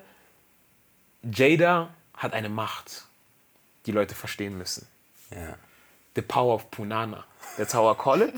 Jada hat eine Macht, die Leute verstehen müssen. Ja. The power of Punana. That's how I call it.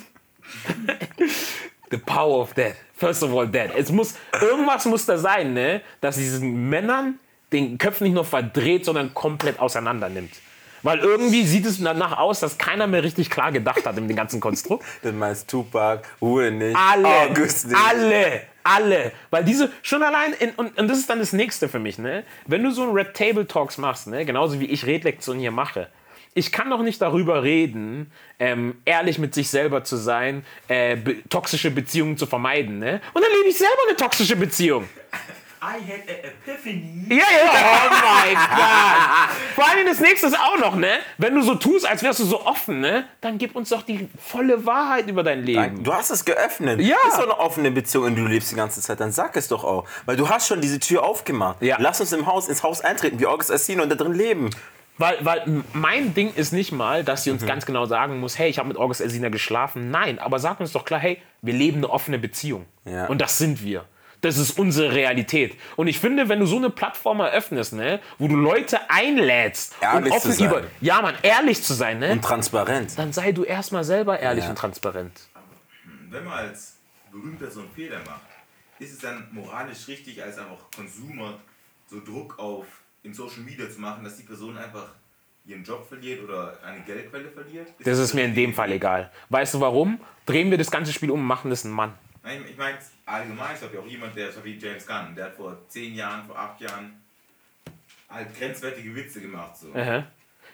The power of that. First of all, that. Es muss, irgendwas muss da sein, ne? Dass diesen Männern den Köpfen nicht nur verdreht, sondern komplett auseinander nimmt. Weil irgendwie sieht es danach aus, dass keiner mehr richtig klar gedacht hat in dem ganzen Konstrukt. Du meinst Tupac, Will nicht, alle, August nicht. Alle, alle. Weil diese, schon allein, in, und, und das ist dann das Nächste für mich, ne? Wenn du so ein Red Table Talks machst, ne? Genauso wie ich Redlektionen hier mache, ich kann doch nicht darüber reden, ähm, ehrlich mit sich selber zu sein, äh, be- toxische Beziehungen zu vermeiden, ne? Und dann lebe ich selber eine toxische Beziehung. I had an epiphany. Ja, ja, oh mein Gott. Vor allem das nächste ist auch noch, ne? Wenn du so tust, als wärst du so offen, ne? Dann gib uns doch die volle Wahrheit über dein Leben. Du hast es geöffnet. Ja. Das ist doch eine offene Beziehung, in der du lebst die ganze Zeit. Dann sag es doch auch. Weil du hast schon diese Tür aufgemacht. Ja. Lass uns im Haus, ins Haus eintreten, wie August Alsina und da drin leben. Weil, weil mein Ding ist nicht mal, dass sie uns mhm. ganz genau sagen muss, hey, ich habe mit August Alsina geschlafen. Nein, aber sag uns doch klar, hey, wir leben eine offene Beziehung. Ja. Und das sind wir. Das ist unsere Realität. Und ich finde, wenn du so eine Plattform eröffnest, ne, wo du Leute einlädst, ehrlich und offen zu sein. über, ja, man, ehrlich zu sein, ne, und transparent, dann sei du erstmal selber ehrlich ja. und transparent. Wenn man als Berühmter so einen Fehler macht, ist es dann moralisch richtig, als einfach Consumer so Druck auf in Social Media zu machen, dass die Person einfach ihren Job verliert oder eine Geldquelle verliert? Ist das ist mir in dem Fall egal. Weißt du warum? Drehen wir das ganze Spiel um und machen das einen Mann. Nein, ich meine allgemein, ich habe ja auch jemand, der so wie James Gunn, der hat vor zehn Jahren, vor acht Jahren halt grenzwertige Witze gemacht. So. Aha.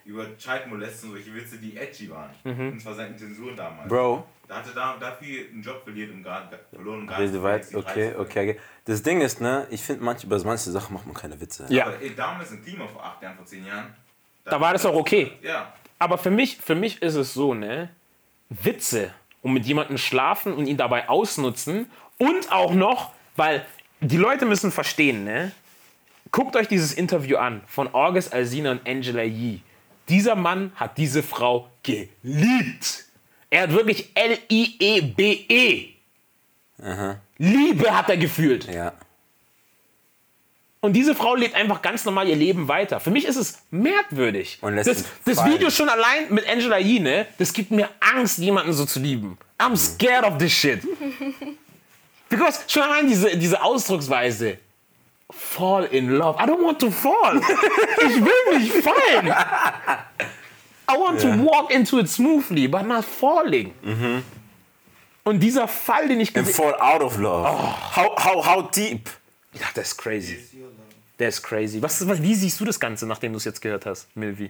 über Child Molesting und solche Witze, die edgy waren. Mhm. Und zwar seine Zensuren damals. Bro. Da hatte da, dafür einen Job verliert im Garten, verloren im Rede weit, okay, okay, okay. Das Ding ist, ne, ich finde, manche, über manche Sachen macht man keine Witze. Ja. Aber ey, damals im Klima vor acht Jahren, vor zehn Jahren. Da, da war das auch okay. Ja. Aber für mich, für mich ist es so, ne, Witze, um mit jemandem schlafen und ihn dabei ausnutzen und auch noch, weil die Leute müssen verstehen, ne, guckt euch dieses Interview an von August Alsina und Angela Yee. Dieser Mann hat diese Frau geliebt. Er hat wirklich L I E B E. Aha. Liebe hat er gefühlt. Ja. Und diese Frau lebt einfach ganz normal ihr Leben weiter. Für mich ist es merkwürdig. Und lässt das das Video schon allein mit Angela Yee, ne, das gibt mir Angst, jemanden so zu lieben. I'm scared of this shit. Because schon allein diese, diese Ausdrucksweise. Fall in love. I don't want to fall. Ich will nicht fallen. I want yeah. to walk into it smoothly, but not falling. Mhm. Und dieser Fall, den ich gesehen habe... And fall out of love. Oh. How, how, how deep? Ja, das ist crazy. Das ist crazy. Was, was, wie siehst du das Ganze, nachdem du es jetzt gehört hast, Milvi?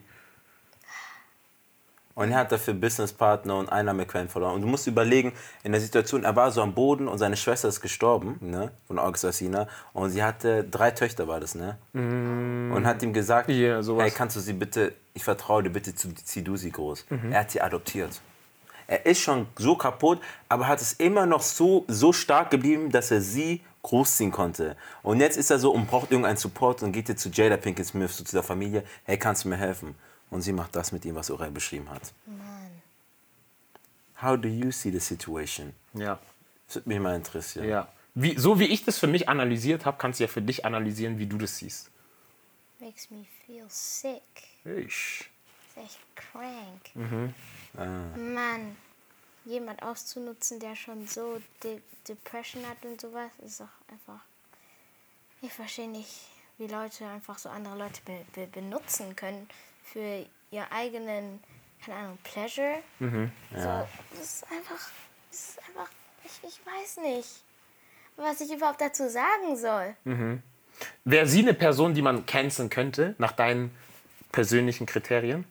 Und er hat dafür Businesspartner und Einnahmequellen verloren. Und du musst überlegen, in der Situation, er war so am Boden und seine Schwester ist gestorben, ne, von August Alsina. Und sie hatte drei Töchter, war das, ne? Mm. Und hat ihm gesagt, yeah, hey, kannst du sie bitte, ich vertraue dir, bitte zieh du sie groß. Mhm. Er hat sie adoptiert. Er ist schon so kaputt, aber hat es immer noch so, so stark geblieben, dass er sie großziehen konnte. Und jetzt ist er so und braucht irgendeinen Support und geht jetzt zu Jada Pinkett Smith, so zu der Familie, hey, kannst du mir helfen? Und sie macht das mit ihm, was Uriah beschrieben hat. Mann. How do you see the situation? Ja. Das würde mich mal interessieren. Ja. Wie, so wie ich das für mich analysiert habe, kannst du ja für dich analysieren, wie du das siehst. Makes me feel sick. Ich. Ist echt crank. Mhm. Ah. Mann, jemand auszunutzen, der schon so De- Depression hat und sowas, ist doch einfach... Ich verstehe nicht, wie Leute einfach so andere Leute be- be- benutzen können für ihr eigenen, keine Ahnung, Pleasure. Mhm. So, Ja. das ist einfach, das ist einfach, ich, ich weiß nicht, was ich überhaupt dazu sagen soll. Mhm. Wäre sie eine Person, die man canceln könnte, nach deinen persönlichen Kriterien?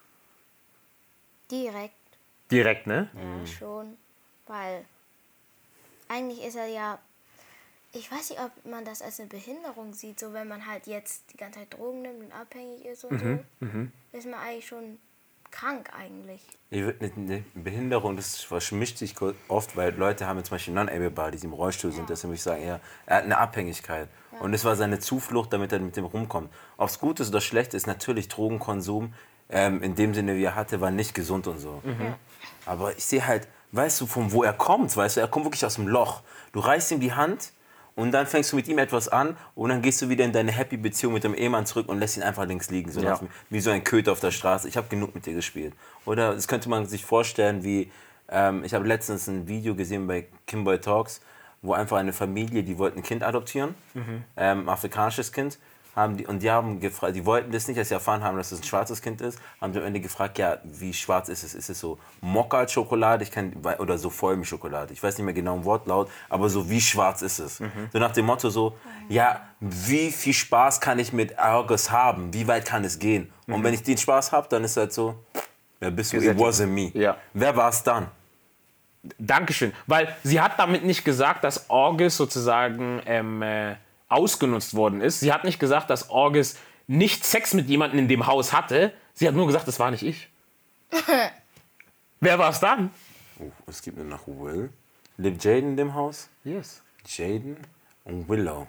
Direkt. Direkt, ne? Ja, mhm. schon. Weil eigentlich ist er ja, ich weiß nicht, ob man das als eine Behinderung sieht, so wenn man halt jetzt die ganze Zeit Drogen nimmt und abhängig ist und Mhm. so, Mhm. ist man eigentlich schon krank eigentlich. Ich würd eine, eine Behinderung, das verschmischt sich oft, weil Leute haben zum Beispiel non-able Bodies, die im Rollstuhl sind, deswegen würde ich sagen, er, er hat eine Abhängigkeit. Ja. Und das war seine Zuflucht, damit er mit dem rumkommt. Ob es gut ist oder schlecht ist, natürlich Drogenkonsum, ähm, in dem Sinne, wie er hatte, war nicht gesund und so. Mhm. Ja. Aber ich sehe halt, weißt du, von wo er kommt, weißt du, er kommt wirklich aus dem Loch. Du reißt ihm die Hand und dann fängst du mit ihm etwas an und dann gehst du wieder in deine Happy-Beziehung mit dem Ehemann zurück und lässt ihn einfach links liegen, so Ja. nach, wie so ein Köter auf der Straße. Ich habe genug mit dir gespielt. Oder das könnte man sich vorstellen wie, ähm, ich habe letztens ein Video gesehen bei Kimboy Talks, wo einfach eine Familie, die wollten ein Kind adoptieren, Mhm. ähm, afrikanisches Kind, haben die, und die haben gefragt, die wollten das nicht, als sie erfahren haben, dass es ein schwarzes Kind ist, haben die am Ende gefragt, ja, wie schwarz ist es? Ist es so Mokka-Schokolade ich kann, oder so Vollmilchschokolade? Ich weiß nicht mehr genau im Wortlaut, aber so wie schwarz ist es? Mhm. So nach dem Motto so, ja, wie viel Spaß kann ich mit August haben? Wie weit kann es gehen? Mhm. Und wenn ich den Spaß habe, dann ist halt so, wer bist du? It wasn't me. Ja. Wer war es dann? Dankeschön. Weil sie hat damit nicht gesagt, dass August sozusagen ähm, äh, ausgenutzt worden ist. Sie hat nicht gesagt, dass August nicht Sex mit jemandem in dem Haus hatte. Sie hat nur gesagt, das war nicht ich. Wer war es dann? Oh, es gibt nur noch Will. Lebt Jaden in dem Haus? Yes. Jaden und Willow.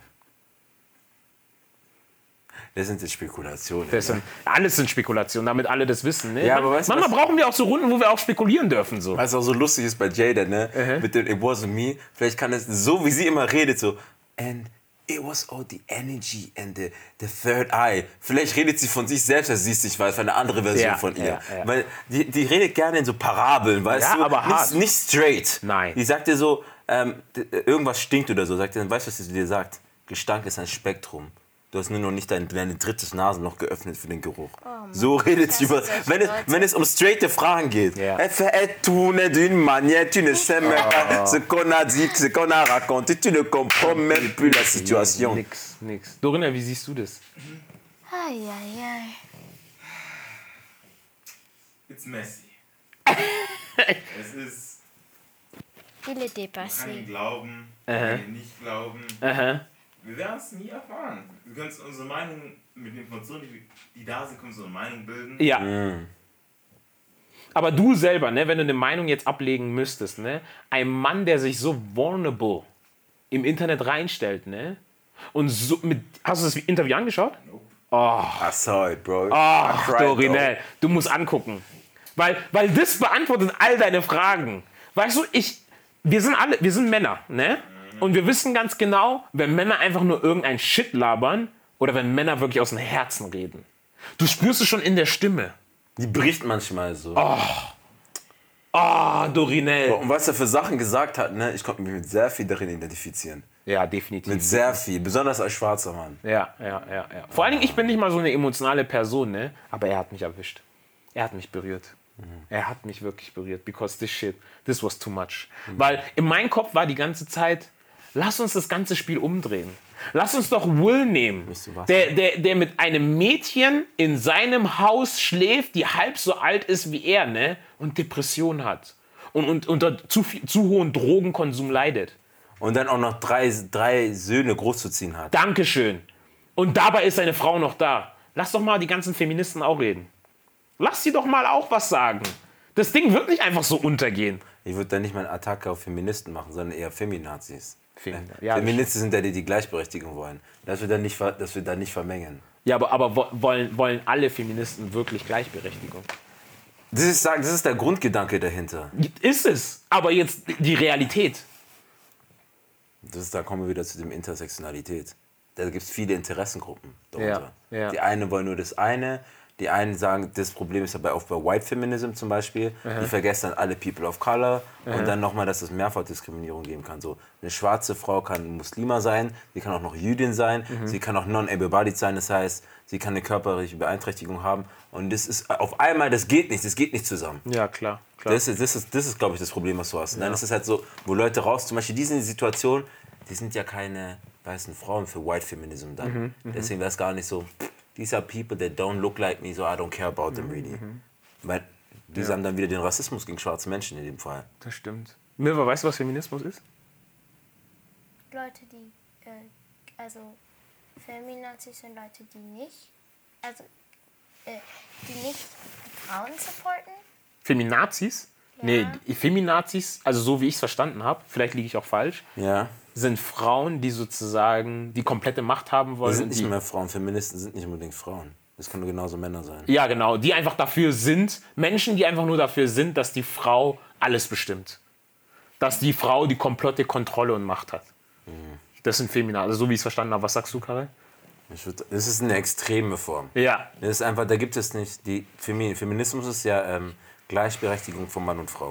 Das sind jetzt Spekulationen. Das sind, alles sind Spekulationen, damit alle das wissen. Ne? Ja, Man, aber weißt du, manchmal was- brauchen wir auch so Runden, wo wir auch spekulieren dürfen. So. Was auch so lustig ist bei Jada, ne? Mhm. Mit dem It wasn't me. Vielleicht kann es so, wie sie immer redet, so. And it was all the energy and the, the third eye. Vielleicht redet sie von sich selbst, als sie es nicht weiß, von einer anderen Version Ja, von ihr. ja, ja. Weil die, die redet gerne in so Parabeln, weißt Ja, du? aber hart. Nicht, nicht straight. Nein. Die sagt dir so, ähm, d- irgendwas stinkt oder so. Sagt dir, weißt du, was sie dir sagt? Gestank ist ein Spektrum. Du hast nur noch nicht dein, dein drittes Nasenloch geöffnet für den Geruch. Mann, so redet sie das über. sind solche Wenn es, Leute. wenn es um straighte Fragen geht. Ja. Elle fait elle tourne d'une manière, tu ne sais même pas ce qu'on a dit, ce qu'on a raconté, tu ne comprends même plus la situation. Nix, nix. Dorina, wie siehst du das? Eieiei. it's messy. Es ist... Viele Man kann Debassen. ihn glauben, Aha. man kann ihn nicht glauben. Aha. Wir werden es nie erfahren. Wir können uns unsere Meinung mit den Informationen, die, die da sind, können wir unsere Meinung bilden. Ja. Mhm. Aber du selber, ne, wenn du eine Meinung jetzt ablegen müsstest, ne, ein Mann, der sich so vulnerable im Internet reinstellt, ne, und so mit, hast du das Interview angeschaut? I saw it, bro. Ach, I cried, Dorinel, du musst angucken. Weil, weil das beantwortet all deine Fragen. Weißt du, ich, wir sind alle, wir sind Männer, ne? Und wir wissen ganz genau, wenn Männer einfach nur irgendein Shit labern oder wenn Männer wirklich aus dem Herzen reden. Du spürst es schon in der Stimme. Die bricht manchmal so. Ah, Dorinel. Und was er für Sachen gesagt hat, ne, ich konnte mich mit sehr viel darin identifizieren. Ja, definitiv. Mit sehr viel, besonders als schwarzer Mann. Ja, ja, ja, ja. Vor allen Dingen, ich bin nicht mal so eine emotionale Person, ne? Aber er hat mich erwischt. Er hat mich berührt. Er hat mich wirklich berührt. Because this shit, this was too much. Weil in meinem Kopf war die ganze Zeit, lass uns das ganze Spiel umdrehen. Lass uns doch Will nehmen, du was? der, der, der mit einem Mädchen in seinem Haus schläft, die halb so alt ist wie er, ne? Und Depression hat. Und, und unter zu, viel, zu hohen Drogenkonsum leidet. Und dann auch noch drei, drei Söhne großzuziehen hat. Dankeschön. Und dabei ist seine Frau noch da. Lass doch mal die ganzen Feministen auch reden. Lass sie doch mal auch was sagen. Das Ding wird nicht einfach so untergehen. Ich würde dann nicht mal eine Attacke auf Feministen machen, sondern eher Feminazis. Femin- Äh, ja, Feministen sind ja die, die Gleichberechtigung wollen. Dass wir da nicht, ver- dass wir da nicht vermengen. Ja, aber, aber wo- wollen, wollen alle Feministen wirklich Gleichberechtigung? Das ist, das ist der Grundgedanke dahinter. Ist es. Aber jetzt die Realität. Das ist, da kommen wir wieder zu dem Intersektionalität. Da gibt es viele Interessengruppen darunter. Ja, ja. Die einen wollen nur das eine, die einen sagen, das Problem ist dabei auch bei White Feminism zum Beispiel. Die vergessen dann alle People of Color und dann nochmal, dass es Mehrfachdiskriminierung geben kann. So, eine schwarze Frau kann Muslima sein, sie kann auch noch Jüdin sein, sie kann auch non-able-bodied sein, das heißt, sie kann eine körperliche Beeinträchtigung haben. Und das ist auf einmal, das geht nicht, das geht nicht zusammen. Ja, klar. klar. Das ist, das ist, das ist glaube ich, das Problem, was du hast. Und dann ist es halt so, wo Leute raus, zum Beispiel diese Situation, die sind ja keine weißen Frauen für White Feminism dann. Deswegen wäre es gar nicht so, these are people that don't look like me, so I don't care about them really. Weil die haben dann wieder den Rassismus gegen schwarze Menschen in dem Fall. Das stimmt. Milva, weißt du, was Feminismus ist? Leute, die, äh, also Feminazis sind Leute, die nicht, also, äh, die nicht Frauen supporten. Feminazis? Ja. Nee, die Feminazis, also so wie ich es verstanden habe, vielleicht liege ich auch falsch, Ja. sind Frauen, die sozusagen die komplette Macht haben wollen. Das sind nicht die, mehr Frauen, Feministen sind nicht unbedingt Frauen. Das können genauso Männer sein. Ja, genau. Die einfach dafür sind, Menschen, die einfach nur dafür sind, dass die Frau alles bestimmt. Dass die Frau die komplette Kontrolle und Macht hat. Das sind Feminazis, also so wie ich es verstanden habe. Was sagst du, Karel? Ich würd, das ist eine extreme Form. Ja. Das ist einfach, da gibt es nicht, die Femi- Feminismus ist ja ähm, Gleichberechtigung von Mann und Frau.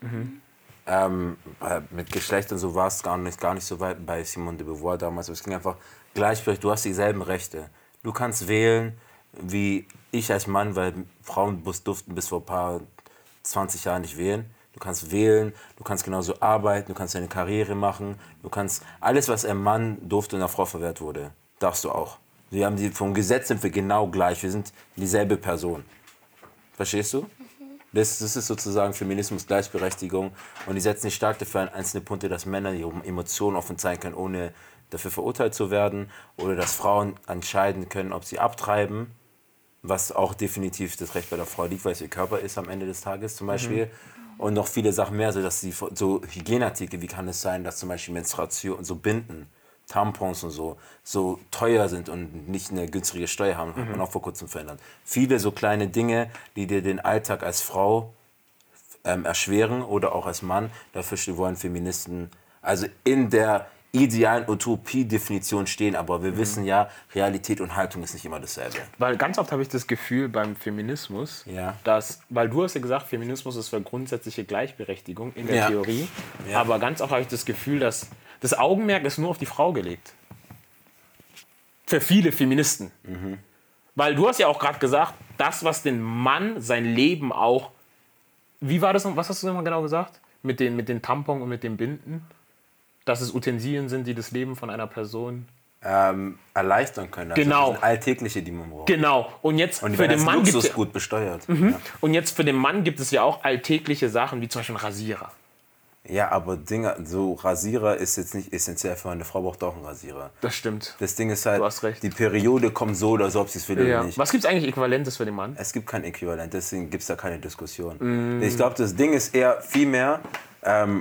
Ähm, äh, mit Geschlecht und so war es gar nicht, gar nicht so weit bei Simone de Beauvoir damals. Es ging einfach gleichberechtigt, du hast dieselben Rechte. Du kannst wählen, wie ich als Mann, weil Frauen durften bis vor ein paar zwanzig Jahren nicht wählen. Du kannst wählen, du kannst genauso arbeiten, du kannst deine Karriere machen, du kannst alles, was ein Mann durfte und einer Frau verwehrt wurde, darfst du auch. Wir haben die, vom Gesetz sind wir genau gleich, wir sind dieselbe Person. Verstehst du? Das, das ist sozusagen Feminismus, Gleichberechtigung. Und die setzen sich stark dafür an einzelne Punkte, dass Männer ihre Emotionen offen zeigen können, ohne dafür verurteilt zu werden. Oder dass Frauen entscheiden können, ob sie abtreiben. Was auch definitiv das Recht bei der Frau liegt, weil es ihr Körper ist am Ende des Tages zum Beispiel. Mhm. Und noch viele Sachen mehr, so dass sie so Hygieneartikel, wie kann es sein, dass zum Beispiel Menstruation, so Binden, Tampons und so, so teuer sind und nicht eine günstige Steuer haben, hat man auch vor kurzem verändert. Viele so kleine Dinge, die dir den Alltag als Frau ähm, erschweren oder auch als Mann, dafür wollen Feministen, also in der idealen Utopie-Definition stehen, aber wir mhm. wissen ja, Realität und Haltung ist nicht immer dasselbe. Weil ganz oft habe ich das Gefühl beim Feminismus, ja. dass, weil du hast ja gesagt, Feminismus ist für grundsätzliche Gleichberechtigung in der ja. Theorie, ja. aber ganz oft habe ich das Gefühl, dass das Augenmerk ist nur auf die Frau gelegt. Für viele Feministen. Mhm. Weil du hast ja auch gerade gesagt, das, was den Mann sein Leben auch, wie war das noch, was hast du nochmal genau gesagt? Mit den, mit den Tampons und mit den Binden? Dass es Utensilien sind, die das Leben von einer Person ähm, erleichtern können. Also Genau. das sind alltägliche, die man braucht. Genau. Und jetzt Und die für werden den als Mann gibt Luxus es gut besteuert. mhm. Ja. Und jetzt für den Mann gibt es ja auch alltägliche Sachen, wie zum Beispiel ein Rasierer. Ja, aber Dinger, so Rasierer ist jetzt nicht essentiell für eine Frau, braucht auch einen Rasierer. Das stimmt. Das Ding ist halt, Du hast recht. die Periode kommt so oder so, ob sie es will Ja. oder nicht. Was gibt es eigentlich Äquivalentes für den Mann? Es gibt kein Äquivalent, deswegen gibt es da keine Diskussion. Mm. Ich glaube, das Ding ist eher vielmehr, ähm,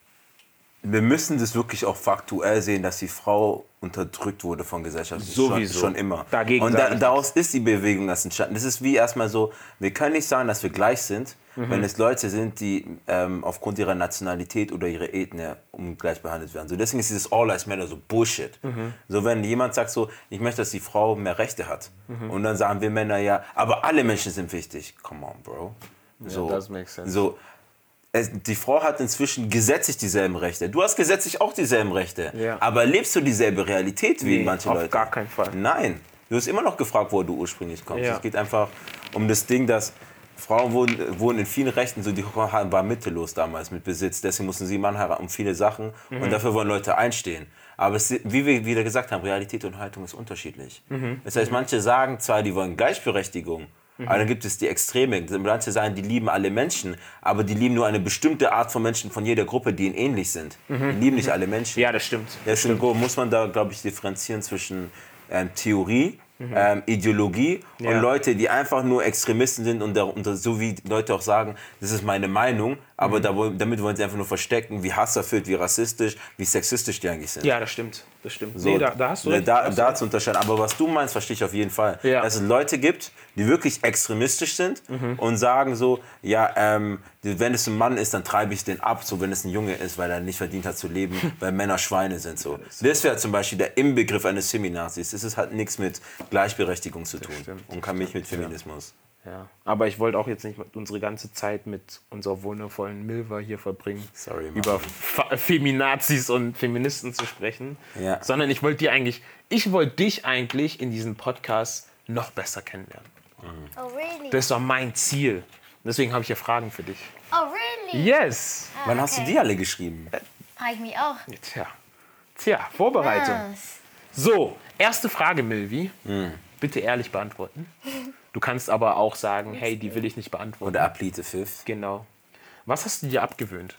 wir müssen das wirklich auch faktuell sehen, dass die Frau unterdrückt wurde von Gesellschaft. Sowieso. Schon, schon immer. Dagegen Und sag da, ich daraus ist die Bewegung erst entstanden. Das ist wie erstmal so, wir können nicht sagen, dass wir gleich sind, Mhm. wenn es Leute sind, die ähm, aufgrund ihrer Nationalität oder ihrer Ethnie ungleich behandelt werden. So, deswegen ist dieses All Lives Matter so Bullshit. Mhm. So, wenn jemand sagt so, ich möchte, dass die Frau mehr Rechte hat. Mhm. Und dann sagen wir Männer ja, aber alle Menschen sind wichtig. Come on, Bro. So, das makes sense. so, es, die Frau hat inzwischen gesetzlich dieselben Rechte. Du hast gesetzlich auch dieselben Rechte. Ja. Aber lebst du dieselbe Realität wie Nee, manche auf Leute? gar keinen Fall. Nein. Du wirst immer noch gefragt, wo du ursprünglich kommst. Ja. Es geht einfach um das Ding, dass Frauen wurden, wurden in vielen Rechten, so die war mittellos damals mit Besitz. Deswegen mussten sie Mann heiraten um viele Sachen. Mhm. Und dafür wollen Leute einstehen. Aber es, wie wir wieder gesagt haben, Realität und Haltung ist unterschiedlich. Mhm. Das heißt, manche sagen zwar, die wollen Gleichberechtigung. Aber dann gibt es die Extreme. Manche sagen, die lieben alle Menschen, aber die lieben nur eine bestimmte Art von Menschen von jeder Gruppe, die ihnen ähnlich sind. Die lieben nicht alle Menschen. Ja, das stimmt. Deswegen muss man da, glaube ich, differenzieren zwischen ähm, Theorie, ähm, Ideologie Ja. und Leute, die einfach nur Extremisten sind und, da, und da, so wie Leute auch sagen, das ist meine Meinung, aber da, wollen- damit wollen sie einfach nur verstecken, wie hasserfüllt, wie rassistisch, wie sexistisch die eigentlich sind. Ja, das stimmt. Das stimmt. So, Nee, da, da hast du recht. Da, Da hast du da recht. zu unterscheiden. Aber was du meinst, verstehe ich auf jeden Fall. Ja. Dass es Leute gibt, die wirklich extremistisch sind Mhm. und sagen so, ja, ähm, wenn es ein Mann ist, dann treibe ich den ab, so wenn es ein Junge ist, weil er nicht verdient hat zu leben, weil Männer Schweine sind. So. Das wäre zum Beispiel der Inbegriff eines Feminazis. Das ist halt nichts mit Gleichberechtigung zu tun stimmt, und kann nicht mit Feminismus. Ja. Aber ich wollte auch jetzt nicht unsere ganze Zeit mit unserer wundervollen Milva hier verbringen, Sorry, Mann. über Fa- Feminazis und Feministen zu sprechen, Ja. sondern ich wollte dir eigentlich, ich wollte dich eigentlich in diesem Podcast noch besser kennenlernen. Oh, really? Das war mein Ziel. Deswegen habe ich hier Fragen für dich. Oh, really? Yes! Wann hast du die alle geschrieben? Frag ich mich auch. Tja, Tja Vorbereitung. Was? So, erste Frage, Milvi. Hm. Bitte ehrlich beantworten. Du kannst aber auch sagen, hey, die will ich nicht beantworten. Oder Aplite Fifth? Genau. Was hast du dir abgewöhnt?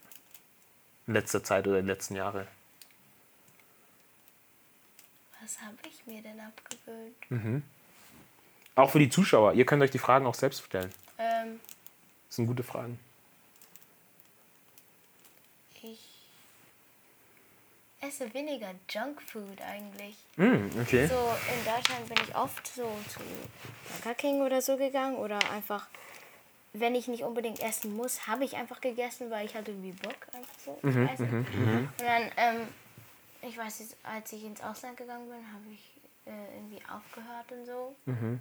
In letzter Zeit oder in den letzten Jahren? Was habe ich mir denn abgewöhnt? Auch für die Zuschauer. Ihr könnt euch die Fragen auch selbst stellen. Ähm, Das sind gute Fragen. ich esse weniger Junkfood eigentlich. Mm, okay. So in Deutschland bin ich oft so zu Burger King oder so gegangen oder einfach, wenn ich nicht unbedingt essen muss, habe ich einfach gegessen, weil ich hatte irgendwie Bock einfach so zu essen. Und dann, ähm, ich weiß jetzt, als ich ins Ausland gegangen bin, habe ich äh, irgendwie aufgehört und so.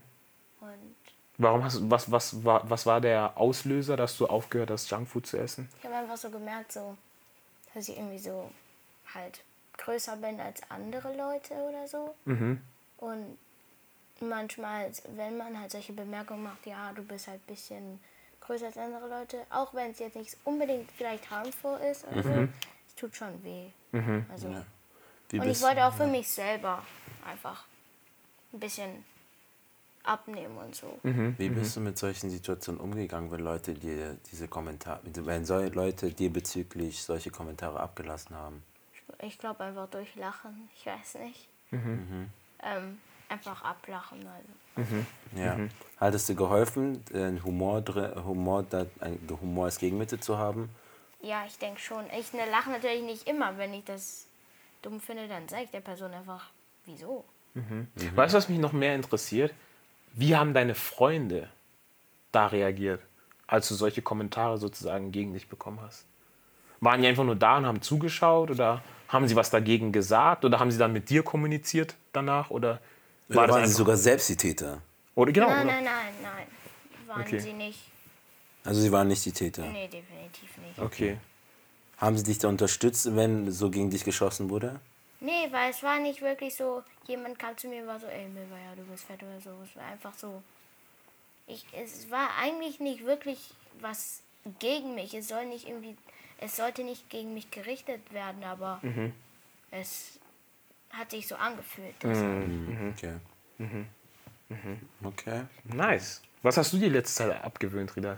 Und Warum hast du, was, was, war, was war der Auslöser, dass du aufgehört hast, Junkfood zu essen? ich habe einfach so gemerkt, so, dass ich irgendwie so halt größer bin als andere Leute oder so. Und manchmal, wenn man halt solche Bemerkungen macht, ja, du bist halt ein bisschen größer als andere Leute, auch wenn es jetzt nicht unbedingt vielleicht harmful ist oder so, es tut schon weh. Also, Wie und ich bist- wollte auch für mich selber einfach ein bisschen abnehmen und so. Wie bist du mit solchen Situationen umgegangen, wenn Leute dir diese Kommentare, wenn so Leute dir bezüglich solche Kommentare abgelassen haben? Ich glaube einfach durch Lachen, ich weiß nicht. Ähm, einfach ablachen. Also. Ja. Hat es dir geholfen, einen Humor, drin- Humor, da- ein Humor als Gegenmittel zu haben? Ja, ich denke schon. Ich ne, lache natürlich nicht immer. Wenn ich das dumm finde, dann sage ich der Person einfach, wieso? Weißt du, was mich noch mehr interessiert? Wie haben deine Freunde da reagiert, als du solche Kommentare sozusagen gegen dich bekommen hast? Waren die einfach nur da und haben zugeschaut oder haben sie was dagegen gesagt oder haben sie dann mit dir kommuniziert danach oder Oder war das waren sie einfach, sogar selbst die Täter? oder genau Nein, oder? nein, nein, nein. Waren Okay. sie nicht. Also sie waren nicht die Täter. Nee, definitiv nicht. Okay. Haben sie dich da unterstützt, wenn so gegen dich geschossen wurde? Nee, weil es war nicht wirklich so, jemand kam zu mir und war so, ey Milva, ja, du bist fett oder so. Es war einfach so. Ich, es war eigentlich nicht wirklich was gegen mich. Es soll nicht irgendwie, es sollte nicht gegen mich gerichtet werden, aber es hat sich so angefühlt. Mhm. Okay. Mhm. Okay. Nice. Was hast du die letzte Zeit abgewöhnt, Rida?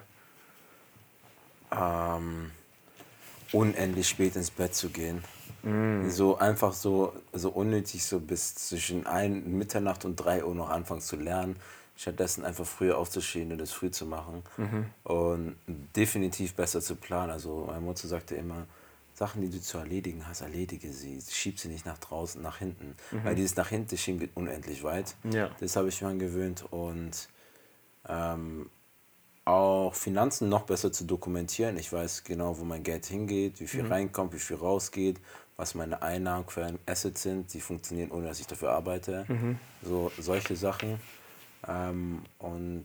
Ähm, unendlich spät ins Bett zu gehen. Mm. So einfach so, so unnötig so bis zwischen ein, Mitternacht und drei Uhr noch anfangen zu lernen. Stattdessen einfach früher aufzustehen und das früh zu machen. Mhm. Und definitiv besser zu planen. Also meine Mutter sagte immer, Sachen, die du zu erledigen hast, erledige sie. Schieb sie nicht nach draußen, nach hinten. Mhm. Weil dieses nach hinten schieben geht unendlich weit. Ja. Das habe ich mir angewöhnt. Und ähm, auch Finanzen noch besser zu dokumentieren. Ich weiß genau, wo mein Geld hingeht, wie viel Mhm. reinkommt, wie viel rausgeht, was meine Einnahmen für Assets sind, die funktionieren, ohne dass ich dafür arbeite. Mhm. So solche Sachen. Ähm, und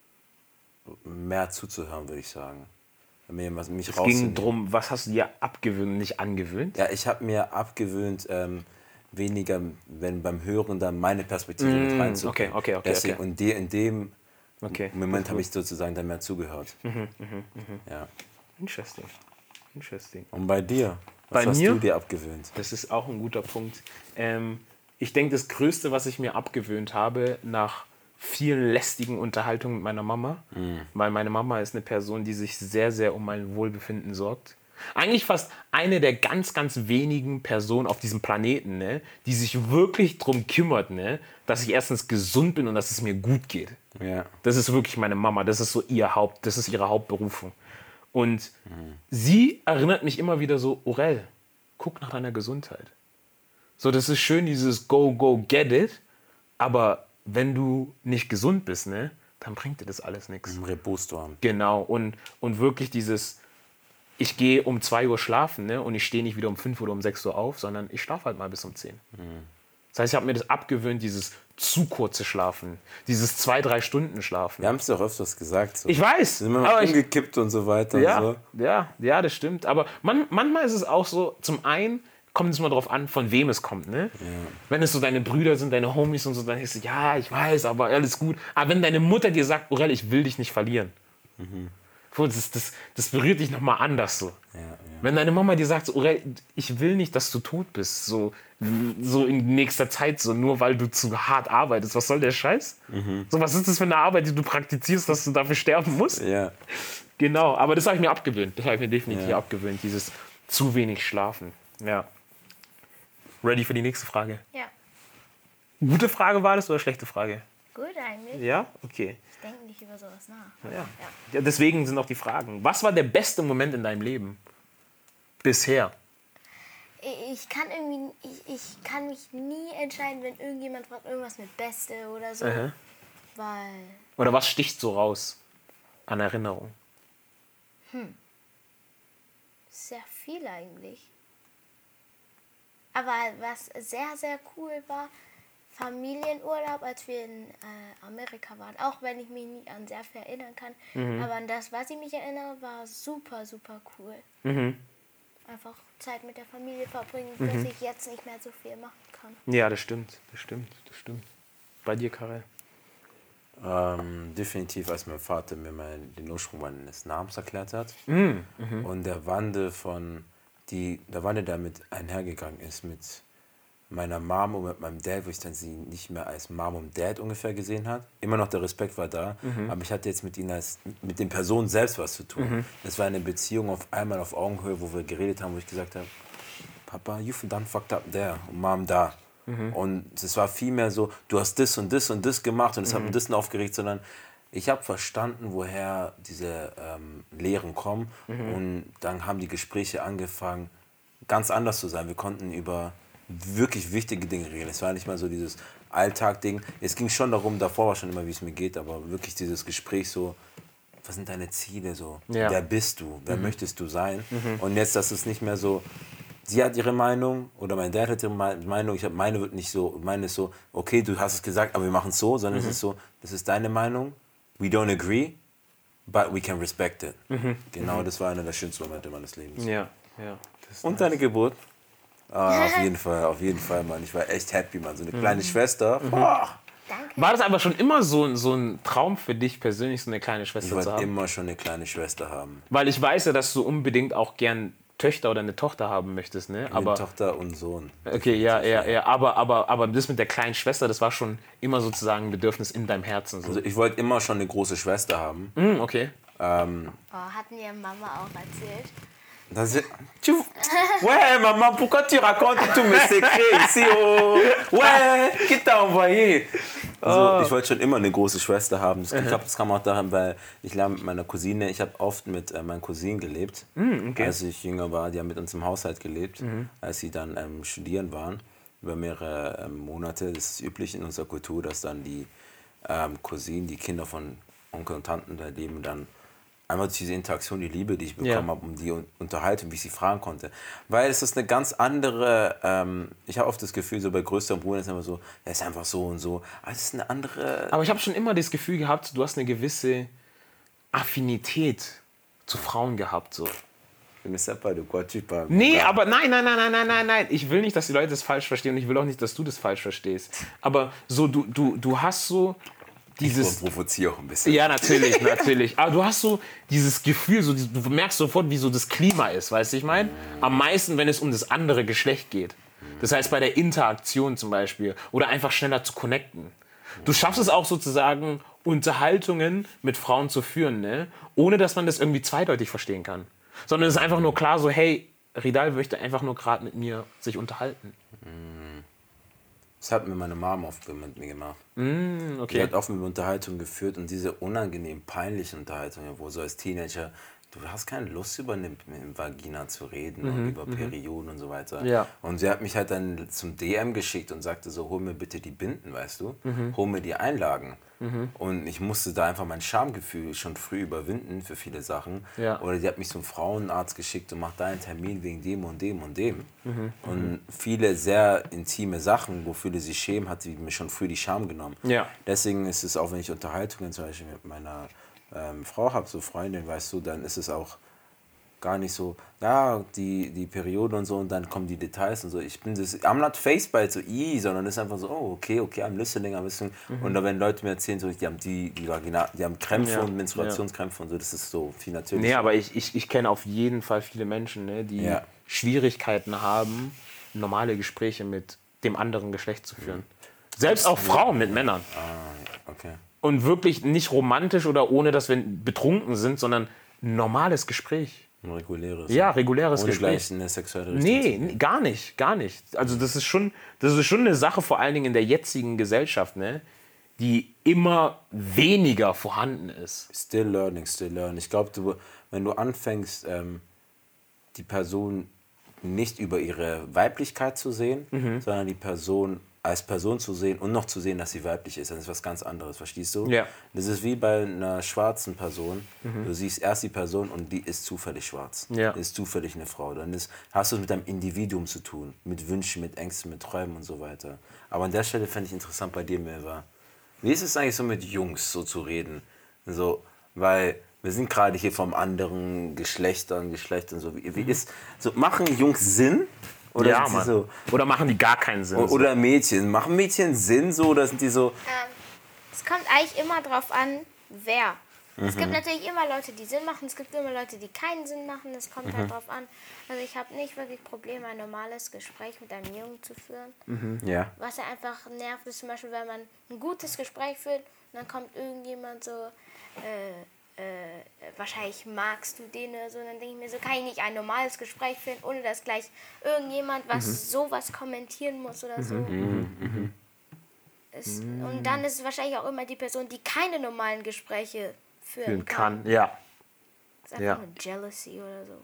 mehr zuzuhören, würde ich sagen. Mir, was, mich Es ging rauszunehmen. drum, was hast du dir abgewöhnt, nicht angewöhnt? Ja, ich habe mir abgewöhnt, ähm, weniger, wenn beim Hören dann meine Perspektive mit Mm, reinzubringen. okay, okay, okay, Deswegen, okay. Und de, in dem Okay. Moment habe ich sozusagen dann mehr zugehört. Mhm, mhm, mhm. Ja. Interesting. Interesting. Und bei dir? Was Bei hast mir? du dir abgewöhnt? Das ist auch ein guter Punkt. Ähm, ich denke, das Größte, was ich mir abgewöhnt habe, nach vielen lästigen Unterhaltungen mit meiner Mama, weil meine Mama ist eine Person, die sich sehr, sehr um mein Wohlbefinden sorgt. Eigentlich fast eine der ganz, ganz wenigen Personen auf diesem Planeten, ne, die sich wirklich darum kümmert, ne, dass ich erstens gesund bin und dass es mir gut geht. Ja. Das ist wirklich meine Mama. Das ist so ihr Haupt, das ist ihre Hauptberufung. Und sie erinnert mich immer wieder so, Orel, guck nach deiner Gesundheit. So, das ist schön, dieses Go, Go, Get It, aber wenn du nicht gesund bist, ne, dann bringt dir das alles nichts. Im Reposto haben. Genau, und, und wirklich dieses, ich gehe um zwei Uhr schlafen, ne, und ich stehe nicht wieder um fünf oder um sechs Uhr auf, sondern ich schlafe halt mal bis um zehn. Das heißt, ich habe mir das abgewöhnt, dieses zu kurze Schlafen, dieses zwei, drei Stunden Schlafen. Wir haben es doch öfters gesagt. So. Ich weiß, Sind wir mal aber ich, umgekippt und so weiter. ja, Und so. ja, ja, das stimmt. Aber man, manchmal ist es auch so, zum einen kommt es mal drauf an, von wem es kommt. Ne? Ja. Wenn es so deine Brüder sind, deine Homies und so, dann denkst du, ja, ich weiß, aber alles gut. Aber wenn deine Mutter dir sagt, Orel, ich will dich nicht verlieren, Mhm. das, das, das berührt dich nochmal anders. So. Ja, ja. Wenn deine Mama dir sagt, so, Orel, ich will nicht, dass du tot bist, so, so in nächster Zeit, so, nur weil du zu hart arbeitest, was soll der Scheiß? Mhm. So, was ist das für eine Arbeit, die du praktizierst, dass du dafür sterben musst? Ja. Genau, aber das habe ich mir abgewöhnt. Das habe ich mir definitiv Ja. abgewöhnt, dieses zu wenig Schlafen. Ja. Ready für die nächste Frage? Ja, Gute Frage war das oder schlechte Frage? gut eigentlich. Ja? Okay. Ich denke nicht über sowas nach. Ja. Ja. Ja, deswegen sind auch die Fragen. Was war der beste Moment in deinem Leben? Bisher. Ich ich kann irgendwie, ich, ich kann mich nie entscheiden, wenn irgendjemand fragt, irgendwas mit Beste oder so. Aha. Weil, Oder was sticht so raus an Erinnerung? sehr viel eigentlich. Aber was sehr, sehr cool war, Familienurlaub, als wir in äh, Amerika waren. Auch wenn ich mich nicht an sehr viel erinnern kann. Aber an das, was ich mich erinnere, war super, super cool. Mhm. Einfach Zeit mit der Familie verbringen, dass ich jetzt nicht mehr so viel machen kann. Ja, das stimmt. Das stimmt. Das stimmt. Bei dir, Karel? Ähm, definitiv, als mein Vater mir mal den Ursprung meines Namens erklärt hat. Mhm. Und der Wandel von, die, der Wandel damit einhergegangen ist mit meiner Mom und mit meinem Dad, wo ich dann sie nicht mehr als Mom und Dad ungefähr gesehen habe. Immer noch der Respekt war da, aber ich hatte jetzt mit ihnen als, mit den Personen selbst was zu tun. Das war eine Beziehung auf einmal auf Augenhöhe, wo wir geredet haben, wo ich gesagt habe, Papa, you done fucked up there und Mom da. Und es war viel mehr so, du hast das und das und das gemacht und es hat mich das aufgeregt, sondern ich habe verstanden, woher diese ähm, Lehren kommen und dann haben die Gespräche angefangen, ganz anders zu sein. Wir konnten über wirklich wichtige Dinge reden. Es war nicht mal so dieses Alltag-Ding. Es ging schon darum, davor war schon immer, wie es mir geht, aber wirklich dieses Gespräch so, was sind deine Ziele so? Ja. Wer bist du? Wer möchtest du sein? Und jetzt, dass es nicht mehr so, sie hat ihre Meinung oder mein Dad hat ihre Meinung, ich habe meine wird nicht so, meine ist so, okay, du hast es gesagt, aber wir machen es so, sondern es ist so, das ist deine Meinung, we don't agree, but we can respect it. Genau, das war einer der schönsten Momente meines Lebens. Ja, ja. Das ist Und nice. deine Geburt? Ah, auf jeden Fall, auf jeden Fall, Mann. Ich war echt happy, Mann. So eine kleine Schwester. Boah. Danke. War das aber schon immer so, so ein Traum für dich persönlich, so eine kleine Ich Schwester zu wollte haben? immer schon eine kleine Schwester haben. Weil ich weiß ja, dass du unbedingt auch gern Töchter oder eine Tochter haben möchtest, ne? Aber Eine Tochter und Sohn. okay, ja, ja, ja, aber, aber, aber das mit der kleinen Schwester, das war schon immer sozusagen ein Bedürfnis in deinem Herzen. So. Also ich wollte immer schon eine große Schwester haben. Mm, okay. Ähm, Oh, hat mir Mama auch erzählt. das ist, tu, ouais, Maman, pourquoi tu racontes tous mes secrets ici? Oh, ouais, qui t'a envoyé? Also, ich wollte schon immer eine große Schwester haben. Das, ich glaube, das kam auch daran, weil ich lerne mit meiner Cousine, ich habe oft mit äh, meinen Cousinen gelebt, Mm, okay. als ich jünger war. Die haben mit uns im Haushalt gelebt, als sie dann ähm, studieren waren, über mehrere ähm, Monate. Das ist üblich in unserer Kultur, dass dann die ähm, Cousinen, die Kinder von Onkel und Tanten da leben, dann einfach diese Interaktion, die Liebe, die ich bekommen Ja. habe, um die Un- Unterhaltung, wie ich sie fragen konnte. Weil es ist eine ganz andere, ähm, ich habe oft das Gefühl, so bei größeren Brüdern ist es immer so, er ist einfach so und so. Aber es ist eine andere... Aber ich habe schon immer das Gefühl gehabt, du hast eine gewisse Affinität zu Frauen gehabt. So. Je ne sais pas de quoi tu parles. Nee, aber nein, nein, nein, nein, nein, nein, nein. Ich will nicht, dass die Leute das falsch verstehen und ich will auch nicht, dass du das falsch verstehst. Aber so, du, du, du hast so Ich dieses... provoziere auch ein bisschen. Ja, natürlich, natürlich. Aber du hast so dieses Gefühl, so, du merkst sofort, wie so das Klima ist, weißt du, ich meine? Am meisten, wenn es um das andere Geschlecht geht. Das heißt, bei der Interaktion zum Beispiel. Oder einfach schneller zu connecten. Du schaffst es auch sozusagen, Unterhaltungen mit Frauen zu führen, ne? Ohne dass man das irgendwie zweideutig verstehen kann. Sondern es ist einfach nur klar so, hey, Ridal möchte einfach nur gerade mit mir sich unterhalten. Das hat mir meine Mom oft mit mir gemacht. Mm, Die okay. hat oft mit mir Unterhaltungen geführt und diese unangenehm peinlichen Unterhaltungen, wo so als Teenager, du hast keine Lust über eine Vagina zu reden und über Perioden und so weiter. Ja. Und sie hat mich halt dann zum D M geschickt und sagte so, hol mir bitte die Binden, weißt du, hol mir die Einlagen. Und ich musste da einfach mein Schamgefühl schon früh überwinden für viele Sachen. Ja. Oder die hat mich zum Frauenarzt geschickt und macht da einen Termin wegen dem und dem und dem. Und viele sehr intime Sachen, wofür sie sich schämen, hat sie mir schon früh die Scham genommen. Ja. Deswegen ist es auch, wenn ich Unterhaltungen zum Beispiel mit meiner ähm, Frau habe, so Freundin, weißt du, dann ist es auch gar nicht so, ja, die, die Periode und so und dann kommen die Details und so. Ich bin das, I'm not faced by it so, i, sondern es ist einfach so, oh, okay, okay, I'm listening, I'm listening. Mhm. Und dann, wenn Leute mir erzählen, so, die haben die, die Vagina, die haben Krämpfe Ja, und Menstruationskrämpfe und so, das ist so viel natürlich. Nee, aber ich, ich, ich kenne auf jeden Fall viele Menschen, ne, die Ja. Schwierigkeiten haben, normale Gespräche mit dem anderen Geschlecht zu führen. Selbst auch Frauen mit Männern. Okay. Und wirklich nicht romantisch oder ohne, dass wir betrunken sind, sondern ein normales Gespräch. Ein reguläres. Ja, reguläres Ohne Gespräch. gleich in eine sexuelle Richtung Nee, zu gehen. nee, gar nicht, gar nicht. Also das ist schon, das ist schon eine Sache, vor allen Dingen in der jetzigen Gesellschaft, ne, die immer weniger vorhanden ist. Still learning, still learning. Ich glaube, du, wenn du anfängst, ähm, die Person nicht über ihre Weiblichkeit zu sehen, Mhm. sondern die Person als Person zu sehen und noch zu sehen, dass sie weiblich ist, dann ist was ganz anderes, verstehst du? Ja. Das ist wie bei einer schwarzen Person. Du siehst erst die Person und die ist zufällig schwarz. Ja. Die ist zufällig eine Frau. Dann ist, hast du es mit einem Individuum zu tun, mit Wünschen, mit Ängsten, mit Träumen und so weiter. Aber an der Stelle fände ich interessant bei dir, Milva. Wie ist es eigentlich so mit Jungs so zu reden? So, weil wir sind gerade hier vom anderen Geschlechtern, Geschlechtern so. Wie, wie ist, so machen Jungs Sinn? Oder Ja, sind sie Mann. so? Oder machen die gar keinen Sinn. so. Oder Mädchen. Machen Mädchen Sinn so oder sind die so? Ähm, es kommt eigentlich immer drauf an, wer. Es gibt natürlich immer Leute, die Sinn machen, es gibt immer Leute, die keinen Sinn machen. Es kommt halt drauf an. Also ich habe nicht wirklich Probleme, ein normales Gespräch mit einem Jungen zu führen. Ja. Was ja einfach nervt, ist zum Beispiel, wenn man ein gutes Gespräch führt und dann kommt irgendjemand so, äh, äh, wahrscheinlich magst du den oder so, und dann denke ich mir so, kann ich nicht ein normales Gespräch führen, ohne dass gleich irgendjemand was sowas kommentieren muss oder so. Es, und dann ist es wahrscheinlich auch immer die Person, die keine normalen Gespräche führen Führen kann. kann. Ja. Das ist einfach Ja. nur Jealousy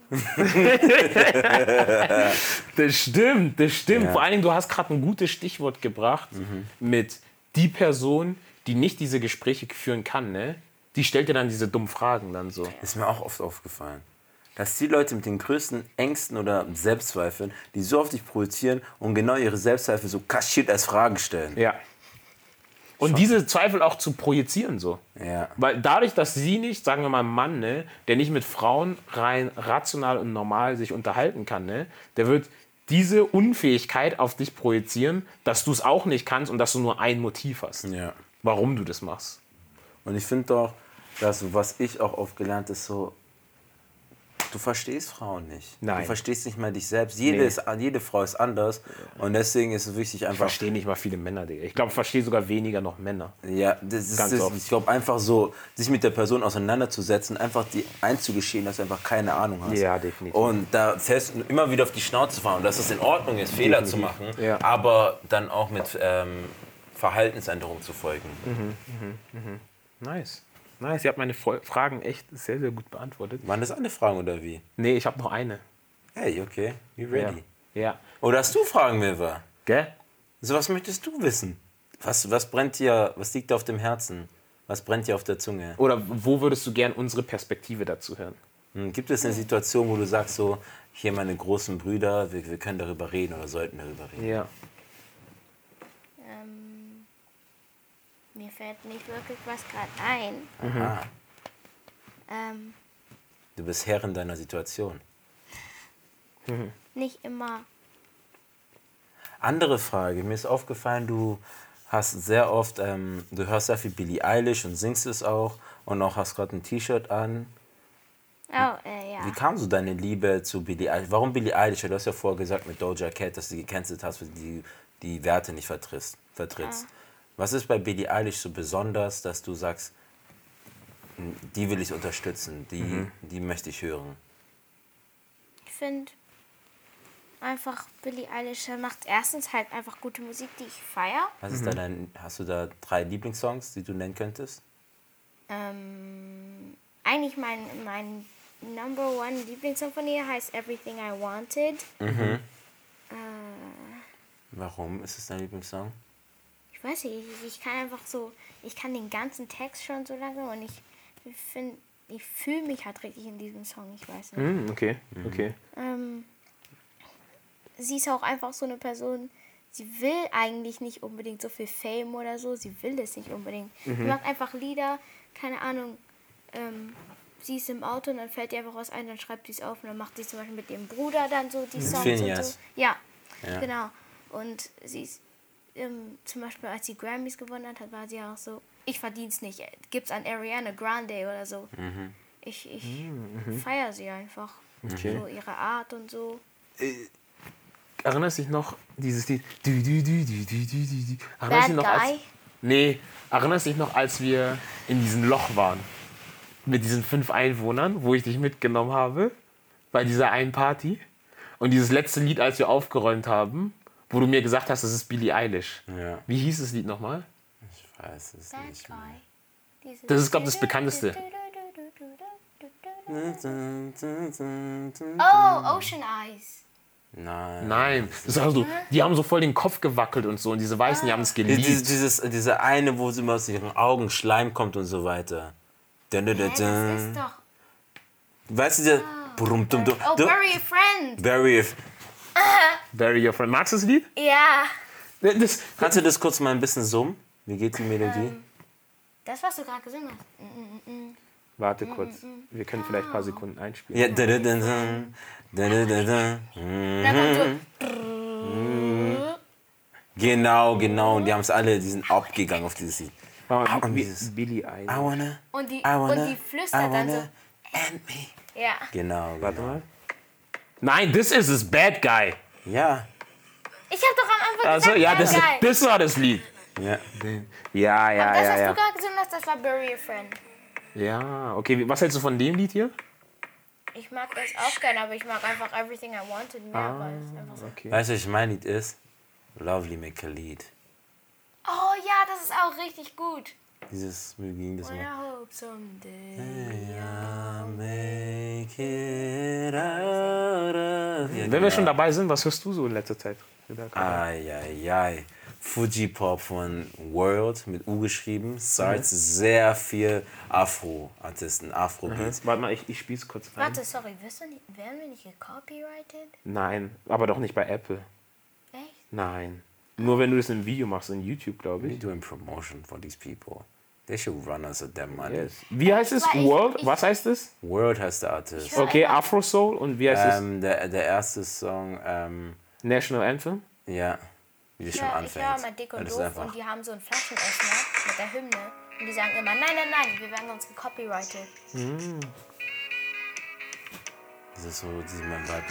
oder so. Das stimmt, das stimmt. Ja. Vor allen Dingen, du hast gerade ein gutes Stichwort gebracht mit die Person, die nicht diese Gespräche führen kann, ne? Die stellt dir dann diese dummen Fragen dann so. Ist mir auch oft aufgefallen. Dass die Leute mit den größten Ängsten oder Selbstzweifeln, die so auf dich projizieren und genau ihre Selbstzweifel so kaschiert als Fragen stellen. Ja. Und diese Zweifel auch zu projizieren so. Ja. Weil dadurch, dass sie nicht, sagen wir mal, ein Mann, ne, der nicht mit Frauen rein rational und normal sich unterhalten kann, ne, der wird diese Unfähigkeit auf dich projizieren, dass du es auch nicht kannst und dass du nur ein Motiv hast, Ja. warum du das machst. Und ich finde doch, dass was ich auch oft gelernt ist, so, Du verstehst Frauen nicht. Nein. Du verstehst nicht mal dich selbst. Jede, Nee. ist, jede Frau ist anders. Und deswegen ist es wichtig Ich einfach... verstehe nicht mal viele Männer, Digga. Ich glaube, ich verstehe sogar weniger noch Männer. Ja, das ist, Ganz das, oft. ich glaube einfach so, sich mit der Person auseinanderzusetzen, einfach die einzugestehen, dass du einfach keine Ahnung hast. Ja, definitiv. Und da fest immer wieder auf die Schnauze fahren, dass es in Ordnung ist, Fehler Definitiv. zu machen, Ja. aber dann auch mit ähm, Verhaltensänderung zu folgen. Nice. Nice, ihr habt meine Fol- Fragen echt sehr, sehr gut beantwortet. Waren das alle Fragen oder wie? Nee, ich habe noch eine. Hey, okay, you ready? Ja. Ja. Oder hast du Fragen, Milva? Gell? So, was möchtest du wissen? Was, was brennt dir, was liegt dir auf dem Herzen? Was brennt dir auf der Zunge? Oder wo würdest du gern unsere Perspektive dazu hören? Hm, gibt es eine Situation, wo du sagst so, hier meine großen Brüder, wir, wir können darüber reden oder sollten darüber reden? Ja. Ähm, mir fällt nicht wirklich was gerade ein. Aha, Ähm, du bist Herrin deiner Situation. nicht immer. Andere Frage, mir ist aufgefallen, du hast sehr oft, ähm, du hörst sehr viel Billie Eilish und singst es auch und auch hast gerade ein T-Shirt an. Oh, äh, ja. Wie kam so deine Liebe zu Billie Eilish? Warum Billie Eilish? Du hast ja vorher gesagt mit Doja Cat, dass du die gecancelt hast, weil die die Werte nicht vertrittst. vertrittst. Was ist bei Billie Eilish so besonders, dass du sagst, die will ich unterstützen, die, die möchte ich hören? Ich finde einfach, Billie Eilish macht erstens halt einfach gute Musik, die ich feiere. Was ist da dein, hast du da drei Lieblingssongs, die du nennen könntest? Ähm, eigentlich mein, mein Number One Lieblingssong von ihr heißt Everything I Wanted. Mhm. Äh, Warum ist es dein Lieblingssong? ich weiß nicht, ich, ich kann einfach so, ich kann den ganzen Text schon so lange und ich, ich finde, ich fühle mich halt richtig in diesem Song, ich weiß nicht. Hm, okay, okay. Ähm, sie ist auch einfach so eine Person, sie will eigentlich nicht unbedingt so viel Fame oder so, sie will es nicht unbedingt. Sie macht einfach Lieder, keine Ahnung, ähm, sie ist im Auto und dann fällt ihr einfach was ein, dann schreibt sie es auf und dann macht sie zum Beispiel mit ihrem Bruder dann so die Songs und Phineas. so. Ja, Ja. genau. Und sie ist, ähm, zum Beispiel als sie Grammys gewonnen hat, war sie auch so, ich verdien's nicht, gib's an Ariana Grande oder so. Ich, ich feiere sie einfach. Okay. So ihre Art und so. Erinnerst du dich noch dieses Lied? Du, du, du, du, du, du, du. Erinnerst du Bad dich noch, als, Guy? nee, erinnerst du dich noch, als wir in diesem Loch waren? Mit diesen fünf Einwohnern, wo ich dich mitgenommen habe? Bei dieser einen Party? Und dieses letzte Lied, als wir aufgeräumt haben, wo du mir gesagt hast, das ist Billie Eilish. Ja. Wie hieß das Lied nochmal? Ich weiß es Bad nicht mehr. Guy. Dieses- Das ist, glaube ich, das bekannteste. Oh, Ocean Eyes. Nein. Nein, das war so, die haben so voll den Kopf gewackelt und so. Und diese Weißen, die haben es geliebt. Dieses, dieses, diese eine, wo sie immer aus ihren Augen Schleim kommt und so weiter. Dun, dun, dun, Hä, das dun. ist doch... Weißt du, der... Brum, dum, dum, Oh, dum. Bury a Friend. Bury. Bury Your Friend. Magst du das Lied? Ja. Das, Kannst du das kurz mal ein bisschen summen? Wie geht die Melodie? Das, was du gerade gesungen hast. Mm, mm, mm. warte kurz. Wir können vielleicht ein paar Sekunden einspielen. Ja, dun, dun, dun, dun. Dun, dun, dun, dun. Da kommt so... Genau, genau. Und die haben es alle, die sind abgegangen auf dieses Lied. Warte mal, und wie- dieses- Billie I Eilish. wanna, Und die, I wanna, und die flüstert I dann wanna so... end me. Ja. Genau, Warte genau. mal. Nein, this is his bad guy. Ja, Ich hab doch am Anfang Also, gesagt, ja, Bad das, Guy. das war das Lied. ja. Ja, ja, Das, ja, was ja. du gerade gesungen hast, das war Bury a Friend. Ja, okay. wie- Was hältst du von dem Lied hier? Ich mag das auch gerne, aber ich mag einfach Everything I Wanted mehr, Ah. weil es einfach so... Okay. Weißt du, was mein Lied ist? Lovely Make a Lead. Oh ja, das ist auch richtig gut. Dieses, wie ging das And I mal? hope someday... I'll make it out of... Ja, Wenn wir schon dabei sind, was hörst du so in letzter Zeit? Eieiei. Fuji-Pop von World mit U geschrieben. Sarz, sehr viel Afro-Artisten, Afro-Beats. Warte mal, ich, ich spiel's kurz ein. Warte, sorry, wirst du nicht, werden wir nicht gecopyrighted? Nein, aber doch nicht bei Apple. Echt? Nein. Nur wenn du das im Video machst, in YouTube, glaube We're ich. doing promotion for these people. They should run us a damn money. Yes. Wie heißt es? Aber ich- World? ich- Was heißt es? World heißt der Artist. Okay, Afro Soul. Und wie heißt Ähm, der, der erste Song, ähm, es? National Anthem? ja, wie das schon Ja, ich anfängt. höre mal Dick Ja, und das ist Doof einfach, und die haben so einen Flaschenöffner mit der Hymne. Und die sagen immer, nein, nein, nein, wir werden uns gecopyrighted. Das ist so, das ist mein Vibe.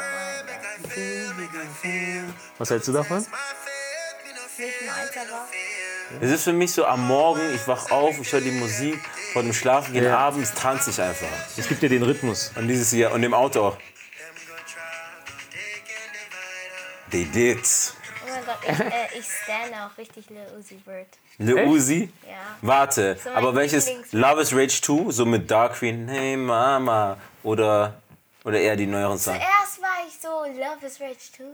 Was hältst du davon? Nicht meins, aber Es ist für mich so am Morgen, ich wach auf, ich höre die Musik, vor dem Schlafengehen Ja. abends tanze ich einfach. Es gibt ja den Rhythmus. Und dieses hier, und im Auto auch. They did. oh mein Gott, ich, äh, ich stanne auch richtig Lil Uzi Vert. Lil Echt? Uzi? Ja. Warte, So mein aber welches? Lieblings- Love is Rage zwei, so mit Dark Queen, hey Mama. Oder, oder eher die neueren Songs? Zuerst war ich so, Love is Rage two.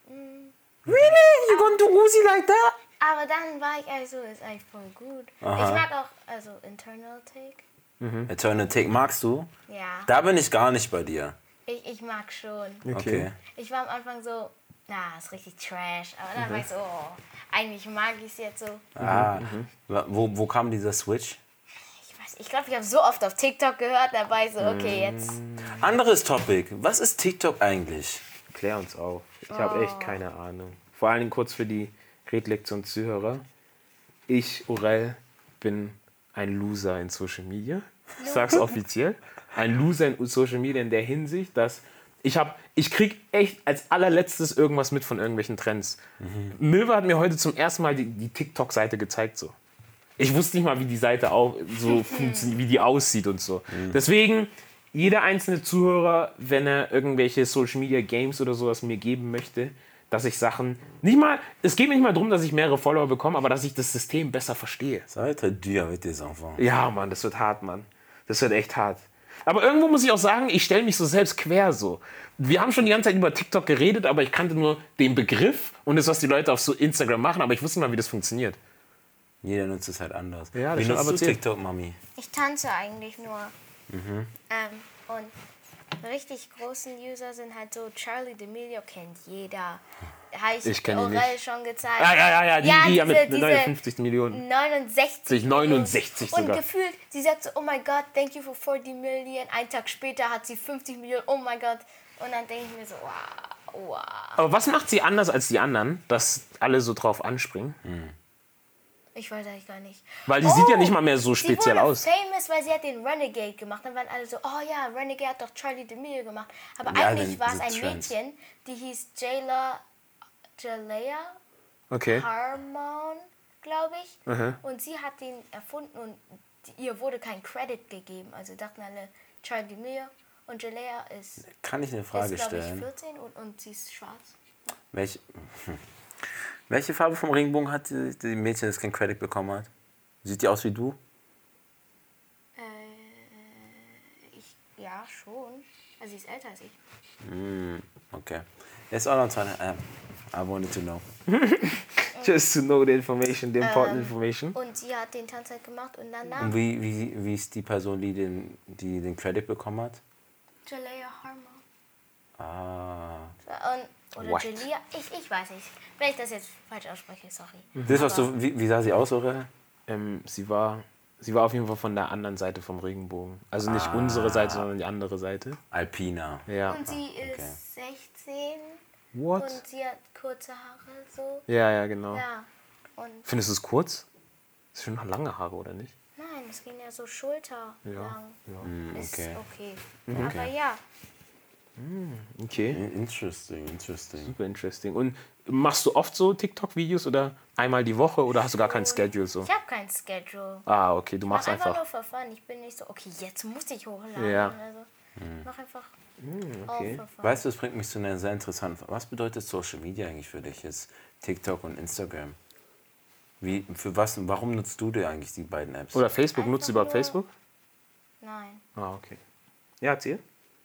Really? You gonna do Uzi like that? Aber dann war ich also, ist eigentlich voll gut. Aha. Ich mag auch, also Internal Take. Eternal Take magst du? Ja, Da bin ich gar nicht bei dir. ich, ich mag schon. Okay. Ich war am Anfang so, na, ist richtig Trash. Aber dann war ich so, oh, eigentlich mag ich es jetzt so. Ah, wa- wo, wo kam dieser Switch? Ich weiß, ich glaube, ich habe so oft auf TikTok gehört, da war ich so, okay, jetzt. Anderes Topic. Was ist TikTok eigentlich? Klär uns auf. Ich habe echt keine Ahnung. Vor allen Dingen kurz für die Redlektion-Zuhörer. Ich, Orel, bin ein Loser in Social Media. Ich sag's offiziell. Ein Loser in Social Media in der Hinsicht, dass ich habe, ich krieg echt als allerletztes irgendwas mit von irgendwelchen Trends. Milva hat mir heute zum ersten Mal die, die TikTok-Seite gezeigt so. Ich wusste nicht mal, wie die Seite auch so funktioniert, wie die aussieht und so. Deswegen, jeder einzelne Zuhörer, wenn er irgendwelche Social Media Games oder sowas mir geben möchte, dass ich Sachen nicht mal, es geht mir nicht mal darum, dass ich mehrere Follower bekomme, aber dass ich das System besser verstehe. Ça va être dur avec tes enfants. Ja, Mann, das wird hart, Mann. Das wird echt hart. Aber irgendwo muss ich auch sagen, ich stelle mich so selbst quer so. Wir haben schon die ganze Zeit über TikTok geredet, aber ich kannte nur den Begriff und das, was die Leute auf so Instagram machen, aber ich wusste nicht mal, wie das funktioniert. Jeder nutzt es halt anders. Ja, das Wie stimmt, nutzt aber du erzähl. TikTok, Mami? Ich tanze eigentlich nur. Ähm, und richtig großen User sind halt so, Charlie D'Amelio kennt jeder. Habe ich, Ich kenn ihn Orel nicht. schon gezeigt. Ja, ja, ja, ja, die, die ja diese- mit diese neunundfünfzig Millionen. neunundsechzig. neunundsechzig Millionen. sogar. Und gefühlt, sie sagt so, oh my God, thank you for forty million. Einen Tag später hat sie fünfzig Millionen, oh my God. Und dann denke ich mir so, wow, wow. Aber was macht sie anders als die anderen, dass alle so drauf anspringen? Ich weiß eigentlich gar nicht. Weil die sieht ja nicht mal mehr so Sie speziell wurde aus. famous, weil sie hat den Renegade gemacht. Dann waren alle so, oh ja, Renegade hat doch Charlie D'Amelio gemacht. Aber Ja, eigentlich denn war es diese ein Trends. Mädchen, die hieß Jayla, Jalea Okay. Harmon, glaube ich. Und sie hat den erfunden und die- ihr wurde kein Credit gegeben. Also dachten alle, Charlie D'Amelio und Jalea ist, Kann ich eine Frage ist glaube ich, stellen? vierzehn und, und sie ist schwarz. Welche, welche Farbe vom Regenbogen hat die, die Mädchen, das kein Credit bekommen hat? Sieht die aus wie du? Äh, ich, ja, schon. Also sie ist älter als ich. Okay. It's all I'm trying to, uh, I wanted to know. Just to know the information, the important Ähm, information. Und sie hat den Tanz halt gemacht und danach Und wie, wie, wie ist die Person, die den, die den Credit bekommen hat? Jalea Harmon. Ah. Und, oder What? Jalea, ich, ich weiß nicht. Wenn ich das jetzt falsch ausspreche, sorry. Das, was Aber- du, wie, wie sah sie aus, oder? Ähm, sie, war, sie war auf jeden Fall von der anderen Seite vom Regenbogen. Also nicht unsere Seite, sondern die andere Seite. Alpina. Ja. Und sie ist sechzehn What? und sie hat kurze Haare so. Ja, ja, genau. Ja. Und Findest du es kurz? Das sind schon lange Haare, oder nicht? nein, es ging ja so schulterlang. Ja. Ist okay. okay. Aber ja, Okay, Interesting, interesting. super interesting. Und machst du oft so TikTok-Videos oder einmal die Woche oder hast du gar kein Schedule so? ich habe kein Schedule. Ah, okay, du machst Mach einfach, einfach. nur for fun. Ich bin nicht so, okay, jetzt muss ich hochladen. Ja. Also, mach einfach okay. all for fun. Weißt du, das bringt mich zu einer sehr interessanten Frage. Was bedeutet Social Media eigentlich für dich jetzt? TikTok und Instagram? Wie, für was, warum nutzt du dir eigentlich die beiden Apps? Oder Facebook, nutzt du Einfach überhaupt nur- Facebook? Nein, Ah, okay. Ja, erzähl.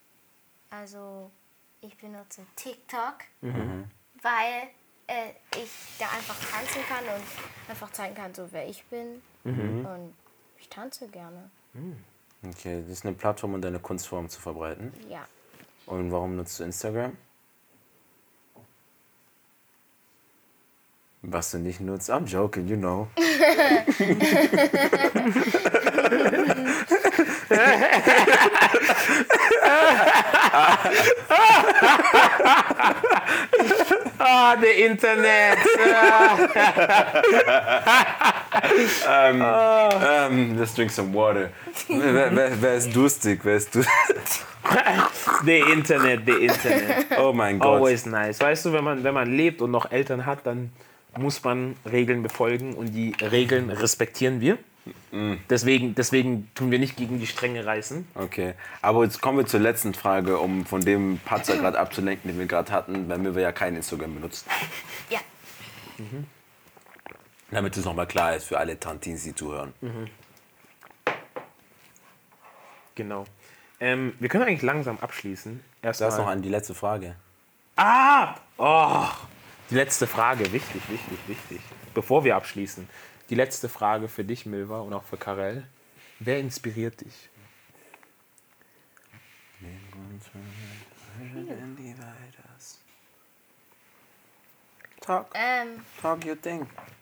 also ich benutze TikTok, Mhm. weil äh, ich da einfach tanzen kann und einfach zeigen kann, so wer ich bin. Mhm. Und ich tanze gerne. Okay, das ist eine Plattform, um deine Kunstform zu verbreiten. Ja. Und warum nutzt du Instagram? Was du nicht nutzt? I'm joking, you know. Ah, the Internet. ähm, ähm, let's drink some water. Wer, wer, wer ist durstig? Wer ist durstig? The Internet, the Internet. Oh mein Gott. Always nice. Weißt du, wenn man, wenn man lebt und noch Eltern hat, dann muss man Regeln befolgen und die Regeln respektieren wir. Mhm. Deswegen, deswegen tun wir nicht gegen die Stränge reißen. Okay, aber jetzt kommen wir zur letzten Frage, um von dem Patzer gerade abzulenken, den wir gerade hatten, weil wir ja kein Instagram benutzen. Ja. Mhm. Damit es nochmal klar ist für alle Tantins, die zuhören. Mhm. Genau. Ähm, wir können eigentlich langsam abschließen. Erst Du hast mal. noch an die letzte Frage. Ah! Oh! Die letzte Frage, wichtig, wichtig, wichtig. Bevor wir abschließen, die letzte Frage für dich, Milva, und auch für Karel. Wer inspiriert dich? Talk, Ähm, talk your thing.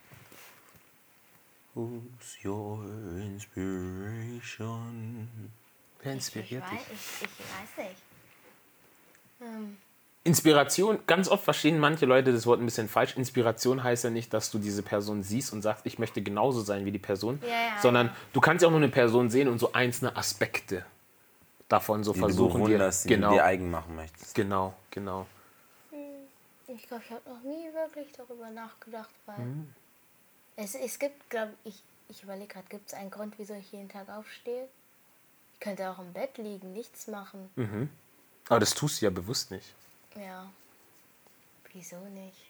Who's your inspiration? Wer ich, inspiriert weiß, dich? ich, ich weiß nicht. Ähm, Inspiration, ganz oft verstehen manche Leute das Wort ein bisschen falsch. Inspiration heißt ja nicht, dass du diese Person siehst und sagst, ich möchte genauso sein wie die Person, Ja, ja, sondern ja. du kannst ja auch nur eine Person sehen und so einzelne Aspekte davon so Die versuchen du dir, bewunderst, die genau, du dir eigen machen möchtest. genau, genau. ich glaube, ich habe noch nie wirklich darüber nachgedacht, weil Mhm. es, es gibt, glaube ich, ich überlege gerade, gibt es einen Grund, wieso ich jeden Tag aufstehe? Ich könnte auch im Bett liegen, nichts machen. Mhm. Aber das tust du ja bewusst nicht. Ja. Wieso nicht?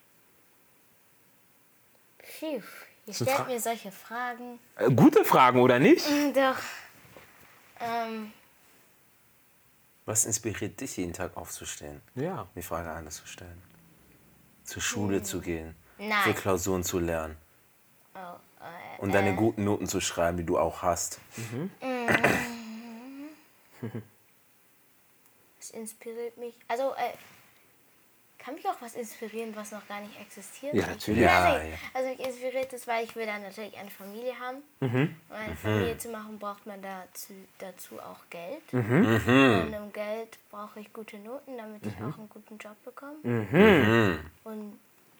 Pfiff. Ihr ist eine stellt Fra- mir solche Fragen. Äh, gute Fragen, oder nicht? Doch. Ähm, Was inspiriert dich, jeden Tag aufzustehen? Ja. Die Frage anders zu stellen. Zur Schule zu gehen. Nein. Für Klausuren zu lernen. oh, äh, Und deine guten Noten zu schreiben, die du auch hast. es inspiriert mich. Also, äh, kann mich auch was inspirieren, was noch gar nicht existiert? Ja, Ich- natürlich. Ja, also, ja. also mich inspiriert es, weil ich will dann natürlich eine Familie haben. Mhm. Um eine Familie zu machen, braucht man dazu, dazu auch Geld. Mhm. Und um Geld brauche ich gute Noten, damit ich auch einen guten Job bekomme. Mhm. Und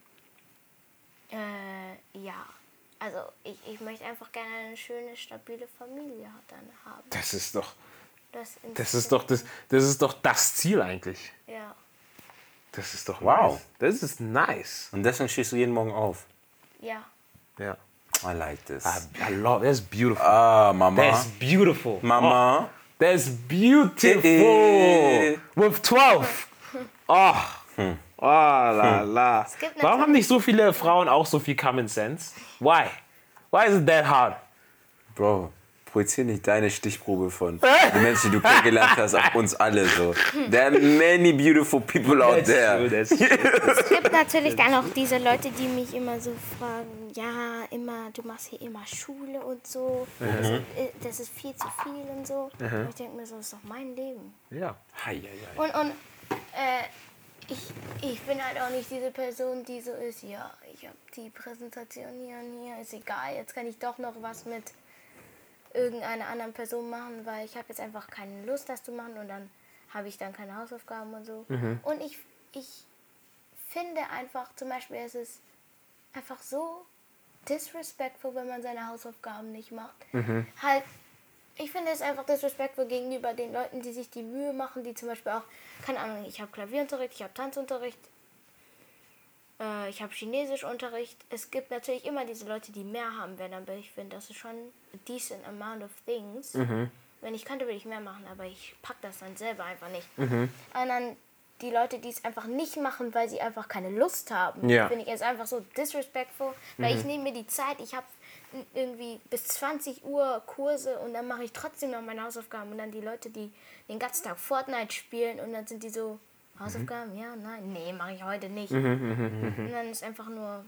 äh, ja, also ich, ich möchte einfach gerne eine schöne, stabile Familie dann haben. Das ist doch, Das, das ist doch das, das ist doch das Ziel eigentlich. Ja. Das ist doch Wow. nice. Das ist nice. Und deswegen stehst du jeden Morgen auf. Ja. Ja. I like this. I, I love. That's beautiful. Ah, Mama. That's beautiful. Mama. Oh, that's beautiful. Eh. With twelve. Oh. Oh la la. gibt Warum haben nicht so viele Frauen auch so viel Common Sense? Why? Why is it that hard? Bro, projizier nicht deine Stichprobe von den Menschen, die du kennengelernt hast, auf uns alle so. There are many beautiful people out there. That's true, that's true. Es gibt natürlich dann auch diese Leute, die mich immer so fragen, ja, immer, du machst hier immer Schule und so, das, ist, das ist viel zu viel und so. Und ich denke mir so, das ist doch mein Leben. Ja. Hei, hei, hei. Und, und äh, ich, ich bin halt auch nicht diese Person, die so ist, ja, ich habe die Präsentation hier und hier, ist egal, jetzt kann ich doch noch was mit irgendeiner anderen Person machen, weil ich habe jetzt einfach keine Lust, das zu machen und dann habe ich dann keine Hausaufgaben und so. Und ich, ich finde einfach, zum Beispiel, es ist einfach so disrespectful, wenn man seine Hausaufgaben nicht macht. Halt, ich finde es einfach disrespectful gegenüber den Leuten, die sich die Mühe machen, die zum Beispiel auch, keine Ahnung, ich habe Klavierunterricht, ich habe Tanzunterricht, äh, ich habe Chinesischunterricht. Es gibt natürlich immer diese Leute, die mehr haben werden, aber ich finde, das ist schon a decent amount of things. Wenn ich könnte, würde ich mehr machen, aber ich packe das dann selber einfach nicht. Und dann die Leute, die es einfach nicht machen, weil sie einfach keine Lust haben, Ja. finde ich es einfach so disrespectful, weil ich nehme mir die Zeit, ich habe irgendwie bis zwanzig Uhr Kurse und dann mache ich trotzdem noch meine Hausaufgaben und dann die Leute, die den ganzen Tag Fortnite spielen und dann sind die so, Hausaufgaben, ja, nein, nee, mache ich heute nicht. Und dann ist einfach nur,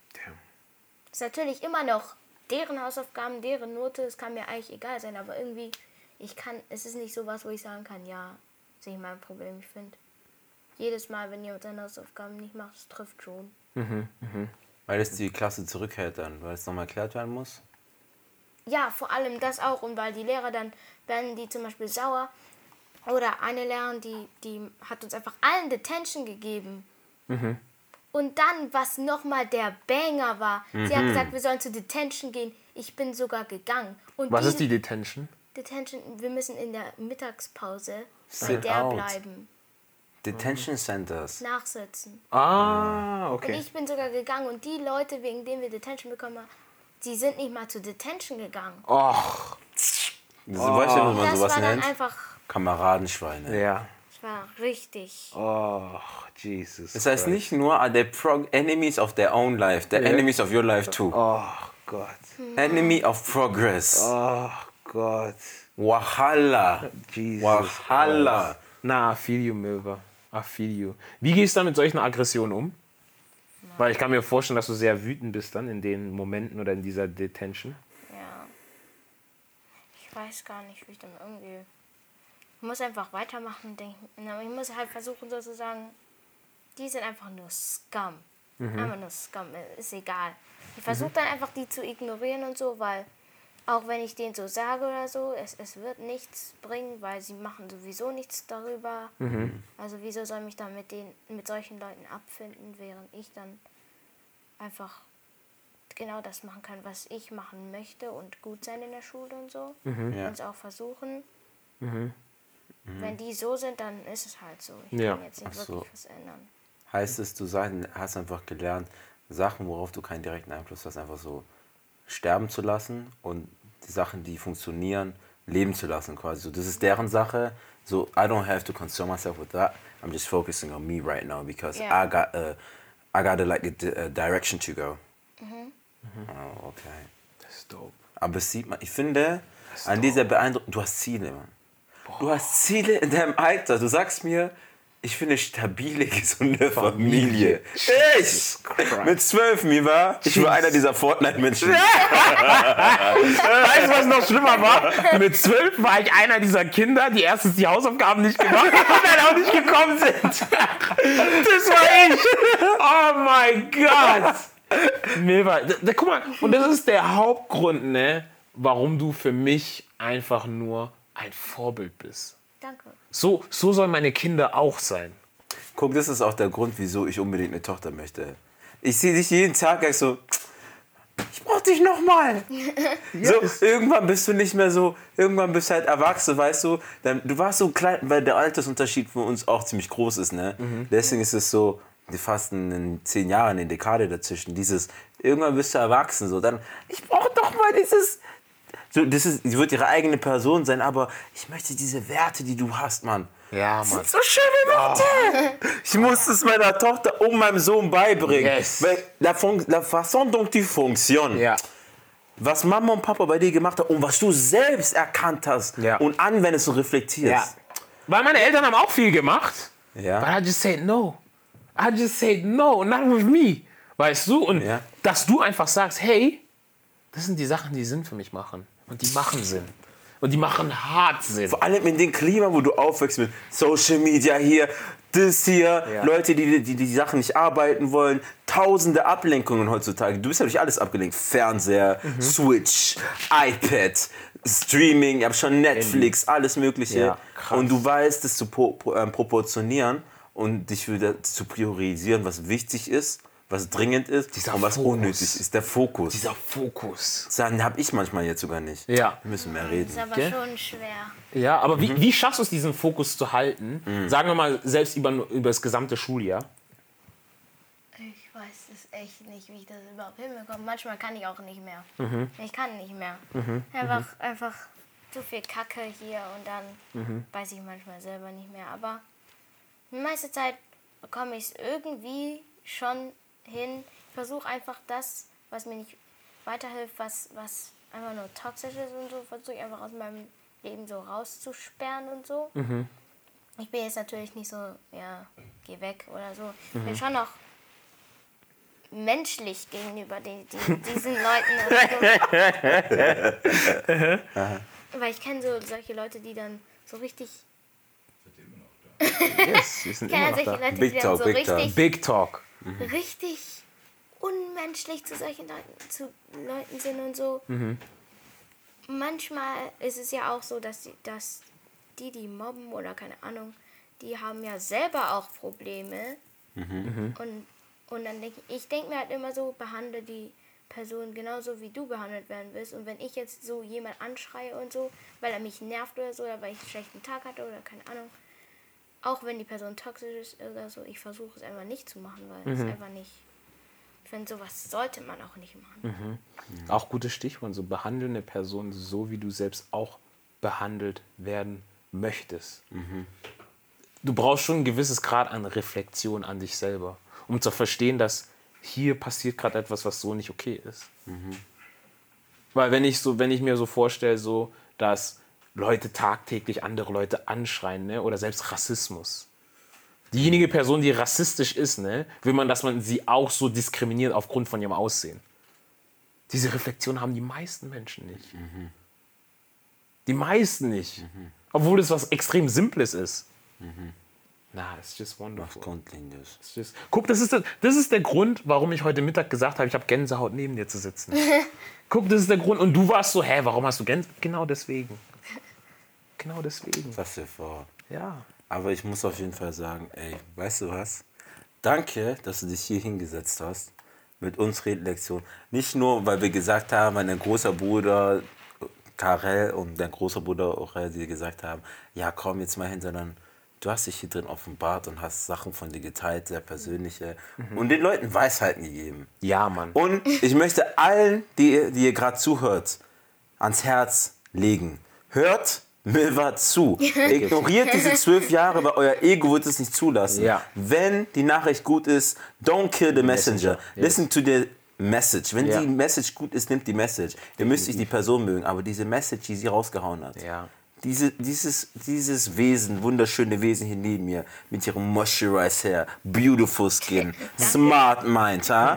ist natürlich immer noch deren Hausaufgaben, deren Note, es kann mir eigentlich egal sein, aber irgendwie, ich kann, es ist nicht so was, wo ich sagen kann, ja, ist nicht mein Problem, ich finde, jedes Mal, wenn jemand seine Hausaufgaben nicht macht, es trifft schon. Weil es die Klasse zurückhält dann, weil es nochmal erklärt werden muss. Ja, vor allem das auch. Und weil die Lehrer dann, werden die zum Beispiel sauer. Oder eine Lehrerin, die, die hat uns einfach allen Detention gegeben. Und dann, was nochmal der Banger war, sie hat gesagt, wir sollen zu Detention gehen. Ich bin sogar gegangen. Und Was die ist die Detention? Detention, wir müssen in der Mittagspause bei Sit der out. bleiben. Detention Centers. Nachsitzen. Ah, Und okay. ich bin sogar gegangen. Und die Leute, wegen denen wir Detention bekommen haben, die sind nicht mal zu Detention gegangen. Och, So, weißt du, wie man Das sowas war dann nennt? einfach, Kameradenschweine. ja. das war richtig. Oh, Jesus. Das heißt Christ. nicht nur, are they pro enemies of their own life, they're enemies of your life too. Oh Gott. Enemy of progress. Oh Gott. Wahala. Jesus. Wahala. Christ. Na, I feel you, Milva. I feel you. Wie gehst du dann mit solchen Aggressionen um? Weil ich kann mir vorstellen, dass du sehr wütend bist dann in den Momenten oder in dieser Detention. Ja. Ich weiß gar nicht, wie ich dann irgendwie. Ich muss einfach weitermachen und denken. Ich muss halt versuchen, sozusagen. Die sind einfach nur Scum. Einfach nur Scum. Ist egal. Ich versuche dann einfach, die zu ignorieren und so, weil. Auch wenn ich denen so sage oder so, es, es wird nichts bringen, weil sie machen sowieso nichts darüber. Mhm. Also wieso soll ich mich dann mit, den, mit solchen Leuten abfinden, während ich dann einfach genau das machen kann, was ich machen möchte und gut sein in der Schule und so. Ja. Und es auch versuchen. Wenn die so sind, dann ist es halt so. Ich Ja. kann jetzt nicht Ach so. wirklich was ändern. Heißt es, du sein- hast einfach gelernt, Sachen, worauf du keinen direkten Einfluss hast, einfach so sterben zu lassen und die Sachen, die funktionieren, leben zu lassen quasi. So, das ist deren Sache. So, I don't have to concern myself with that. I'm just focusing on me right now because Yeah. I got uh, I got a, like a, di- a direction to go. Oh, okay. Das ist dope. Aber es sieht man, ich finde, an dieser Beeindruckung, du hast Ziele, Mann. Du hast Ziele in deinem Alter. Du sagst mir, ich finde stabile, gesunde Familie. Ich! Mit zwölf, mir war, ich war einer dieser Fortnite-Menschen. Weißt du, was noch schlimmer war? Mit zwölf war ich einer dieser Kinder, die erstens die Hausaufgaben nicht gemacht haben und dann auch nicht gekommen sind. Das war ich. Oh mein Gott. Milva, da, da, guck mal, und das ist der Hauptgrund, ne, warum du für mich einfach nur ein Vorbild bist. Danke. So, so sollen meine Kinder auch sein. Guck, das ist auch der Grund, wieso ich unbedingt eine Tochter möchte. Ich sehe dich jeden Tag gleich so, ich brauch dich nochmal. So, irgendwann bist du nicht mehr so, irgendwann bist du halt erwachsen, weißt du. Dann, du warst so klein, weil der Altersunterschied für uns auch ziemlich groß ist, ne? Deswegen ist es so, die fast in zehn Jahren, eine Dekade dazwischen, dieses, irgendwann bist du erwachsen, so, dann, ich brauche doch mal dieses, so, das ist, sie wird ihre eigene Person sein, aber ich möchte diese Werte, die du hast, Mann. Ja, Mann. So schöne Werte. Ich muss es meiner Tochter und meinem Sohn beibringen. Yes. Weil la, fon- la façon dont tu fonctionnes, Ja. was Mama und Papa bei dir gemacht haben und was du selbst erkannt hast Ja. und anwendest und reflektierst. Ja. Weil meine Eltern haben auch viel gemacht. Ja. But I just said no. I just said no, not with me. Weißt du? Und Ja. dass du einfach sagst, hey, das sind die Sachen, die Sinn für mich machen. Und die machen Sinn. Und die machen hart Sinn. Vor allem in dem Klima, wo du aufwächst mit Social Media hier, das hier, Ja. Leute, die, die die Sachen nicht arbeiten wollen, tausende Ablenkungen heutzutage. Du bist ja durch alles abgelenkt. Fernseher, Mhm. Switch, iPad, Streaming, ich hab schon Netflix, alles mögliche. Ja, krass. Und du weißt, das zu pro, pro, ähm, proportionieren und dich wieder zu priorisieren, was wichtig ist, was dringend ist Dieser und was Fokus. unnötig ist. Der Fokus. Dieser Fokus. Das habe ich manchmal jetzt sogar nicht. Ja. Wir müssen mehr Das reden. ist aber Gell? schon schwer. Ja, aber wie, wie schaffst du es, diesen Fokus zu halten? Sagen wir mal, selbst über, über das gesamte Schuljahr. Ich weiß es echt nicht, wie ich das überhaupt hinbekomme. Manchmal kann ich auch nicht mehr. Ich kann nicht mehr. Einfach, einfach zu viel Kacke hier und dann weiß ich manchmal selber nicht mehr. Aber die meiste Zeit bekomme ich es irgendwie schon hin. Ich versuche einfach das, was mir nicht weiterhilft, was, was einfach nur toxisch ist und so, versuche ich einfach aus meinem Leben so rauszusperren und so. Ich bin jetzt natürlich nicht so, ja, geh weg oder so. Ich bin schon noch menschlich gegenüber die, die, diesen Leuten. So. Weil ich kenne so solche Leute, die dann so richtig. Yes, wir sind Ich kenne immer noch solche da. Leute, Big die dann Talk, so Big Talk. richtig, Big Talk. richtig unmenschlich zu solchen Leuten, zu Leuten sind und so. Manchmal ist es ja auch so, dass die, dass die, die mobben oder keine Ahnung, die haben ja selber auch Probleme. Und, und dann denke ich, ich denke mir halt immer so, behandle die Person genauso wie du behandelt werden willst. Und wenn ich jetzt so jemand anschreie und so, weil er mich nervt oder so, oder weil ich einen schlechten Tag hatte oder keine Ahnung, auch wenn die Person toxisch ist oder so, ich versuche es einfach nicht zu machen, weil Mhm. es einfach nicht... Ich finde, sowas sollte man auch nicht machen. Mhm. Auch gutes Stichwort, so behandle eine Person so, wie du selbst auch behandelt werden möchtest. Du brauchst schon ein gewisses Grad an Reflexion an dich selber, um zu verstehen, dass hier passiert gerade etwas, was so nicht okay ist. Weil wenn ich, so, wenn ich mir so vorstelle, so, dass Leute tagtäglich andere Leute anschreien, ne? Oder selbst Rassismus. Diejenige Person, die rassistisch ist, ne? Will man, dass man sie auch so diskriminiert aufgrund von ihrem Aussehen. Diese Reflexion haben die meisten Menschen nicht. Mhm. Die meisten nicht. Mhm. Obwohl es was extrem Simples ist. Mhm. Na, it's just Was wonderful. Grundlegendes. It's just... Guck, das ist, der, das ist der Grund, warum ich heute Mittag gesagt habe, ich habe Gänsehaut, neben dir zu sitzen. Guck, das ist der Grund. Und du warst so, hä, warum hast du Gänsehaut? Genau deswegen. Genau deswegen. Was dir vor. Ja. Aber ich muss auf jeden Fall sagen, ey, weißt du was? Danke, dass du dich hier hingesetzt hast mit uns Redlektion. Nicht nur, weil wir gesagt haben, weil dein großer Bruder Karel und dein großer Bruder Aurel dir gesagt haben, ja komm jetzt mal hin, sondern du hast dich hier drin offenbart und hast Sachen von dir geteilt, sehr persönliche, mhm. und den Leuten Weisheiten gegeben. Ja, Mann. Und ich möchte allen, die, die ihr gerade zuhört, ans Herz legen. Hört Milva zu. Ignoriert diese zwölf Jahre, weil euer Ego wird es nicht zulassen. Ja. Wenn die Nachricht gut ist, don't kill the messenger. Messenger. Listen to the message. Wenn Ja. die Message gut ist, nimmt die Message. Ihr müsst nicht die Person mögen, aber diese Message, die sie rausgehauen hat. Ja. Diese, dieses, dieses Wesen, wunderschöne Wesen hier neben mir, mit ihrem moisturized hair, beautiful skin, smart mind, ha?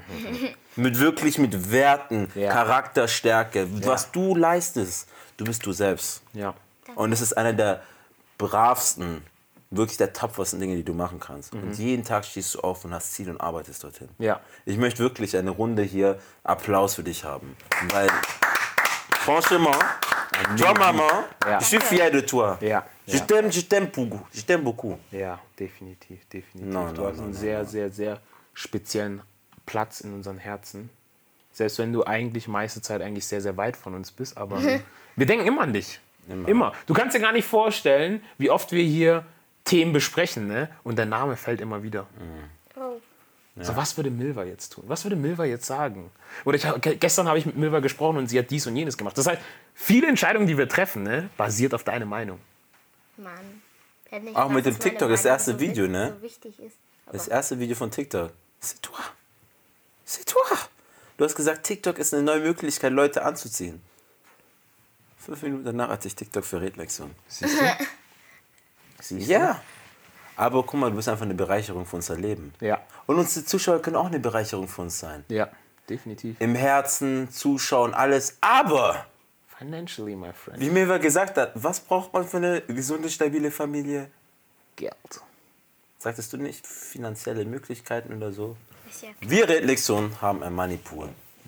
mit wirklich mit Werten, Ja. Charakterstärke, was du leistest, du bist du selbst. Ja. Und es ist einer der bravsten, wirklich der tapfersten Dinge, die du machen kannst. Und jeden Tag stehst du auf und hast Ziel und arbeitest dorthin. Ja. Ich möchte wirklich eine Runde hier Applaus für dich haben. Weil, franchement, toi, Maman, Ja. je suis fier de toi. Ja. Je Ja. t'aime, je t'aime beaucoup. Je t'aime beaucoup. Ja, definitiv, definitiv. No, du no, hast no, einen no, sehr, no. sehr, sehr speziellen Platz in unseren Herzen. Selbst wenn du eigentlich meiste Zeit eigentlich sehr, sehr weit von uns bist, aber wir denken immer an dich. Immer. Immer. Du kannst dir gar nicht vorstellen, wie oft wir hier Themen besprechen, ne? Und der Name fällt immer wieder. Oh. So, was würde Milva jetzt tun? Was würde Milva jetzt sagen? Oder ich, ge- gestern habe ich mit Milva gesprochen und sie hat dies und jenes gemacht. Das heißt, viele Entscheidungen, die wir treffen, ne, basiert auf deiner Meinung. Mann. Ich hätte nicht Auch gedacht, mit dem dass meine TikTok, das Meinung erste so Video, wit- ne? So wichtig ist. Das Aber erste Video von TikTok. C'est toi. C'est toi. Du hast gesagt, TikTok ist eine neue Möglichkeit, Leute anzuziehen. Fünf Minuten danach hatte ich TikTok für Redlektion. Siehst du? Siehst du? Ja. Aber guck mal, du bist einfach eine Bereicherung für unser Leben. Ja. Und unsere Zuschauer können auch eine Bereicherung für uns sein. Ja, definitiv. Im Herzen, Zuschauen, alles. Aber, Financially, my friend. wie Milva gesagt hat, was braucht man für eine gesunde, stabile Familie? Geld. Sagtest du nicht finanzielle Möglichkeiten oder so? ist ja Wir Redlektion haben ein Moneypool.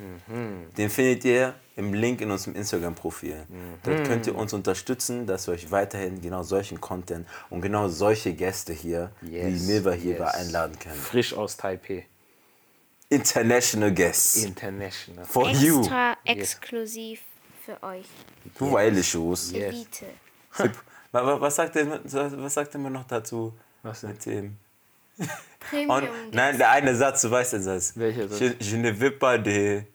Den findet ihr im Link in unserem Instagram-Profil. Dort könnt ihr uns unterstützen, dass wir euch weiterhin genau solchen Content und genau solche Gäste hier, Yes, wie Milva hier yes. war, einladen können. Frisch aus Taipei. International Guests. International. For you. extra exklusiv für euch. Du weile Shoes. Yes. Elite. Wa- wa- Was sagt ihr, was sagt ihr mir noch dazu? Was denn? Mit dem? Premium. Und, nein, der eine Satz, du weißt den Satz. Welcher Satz? Je, je ne veux pas de,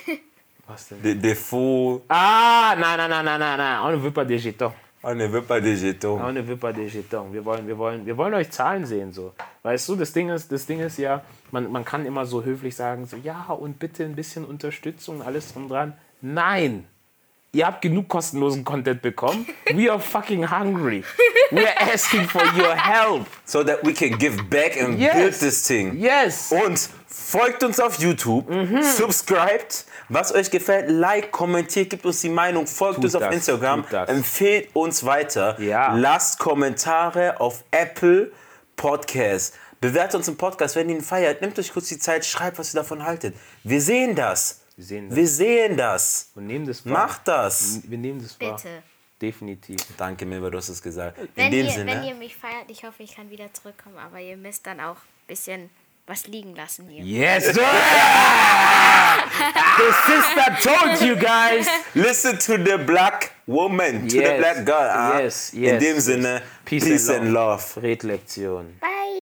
Was denn? de, de faux. Ah, nein, nein, nein, nein, nein, nein. On ne veut pas des jetons. On ne veut pas de jetons. On ne veut pas des jetons. Wir wollen, wir wollen, wir wollen euch Zahlen sehen, so. Weißt du, das Ding ist, das Ding ist ja, man, man kann immer so höflich sagen, so, ja, und bitte ein bisschen Unterstützung, alles drum dran. Nein! Ihr habt genug kostenlosen Content bekommen. We are fucking hungry. We are asking for your help. So that we can give back and Yes. build this thing. Yes! Und folgt uns auf YouTube, subscribt, was euch gefällt, like, kommentiert, gebt uns die Meinung, folgt Tut uns auf das, Instagram, tut das. empfehlt uns weiter, Ja. lasst Kommentare auf Apple Podcasts, bewertet uns im Podcast, wenn ihr ihn feiert, nehmt euch kurz die Zeit, schreibt, was ihr davon haltet. Wir sehen das. Wir sehen das. Wir sehen das. Und nehmen das wahr. Macht das. Wir nehmen das wahr. Bitte. Definitiv. Danke, Milva, du hast es gesagt. In Wenn dem ihr, Sinne. wenn ihr mich feiert, ich hoffe, ich kann wieder zurückkommen, aber ihr müsst dann auch ein bisschen was liegen lassen hier. Yes! The sister told you guys! Listen to the black woman, to Yes. the black girl. Ah? Yes, yes. In dem Sinne, Peace, Peace and and love. love. Redlektion. Bye.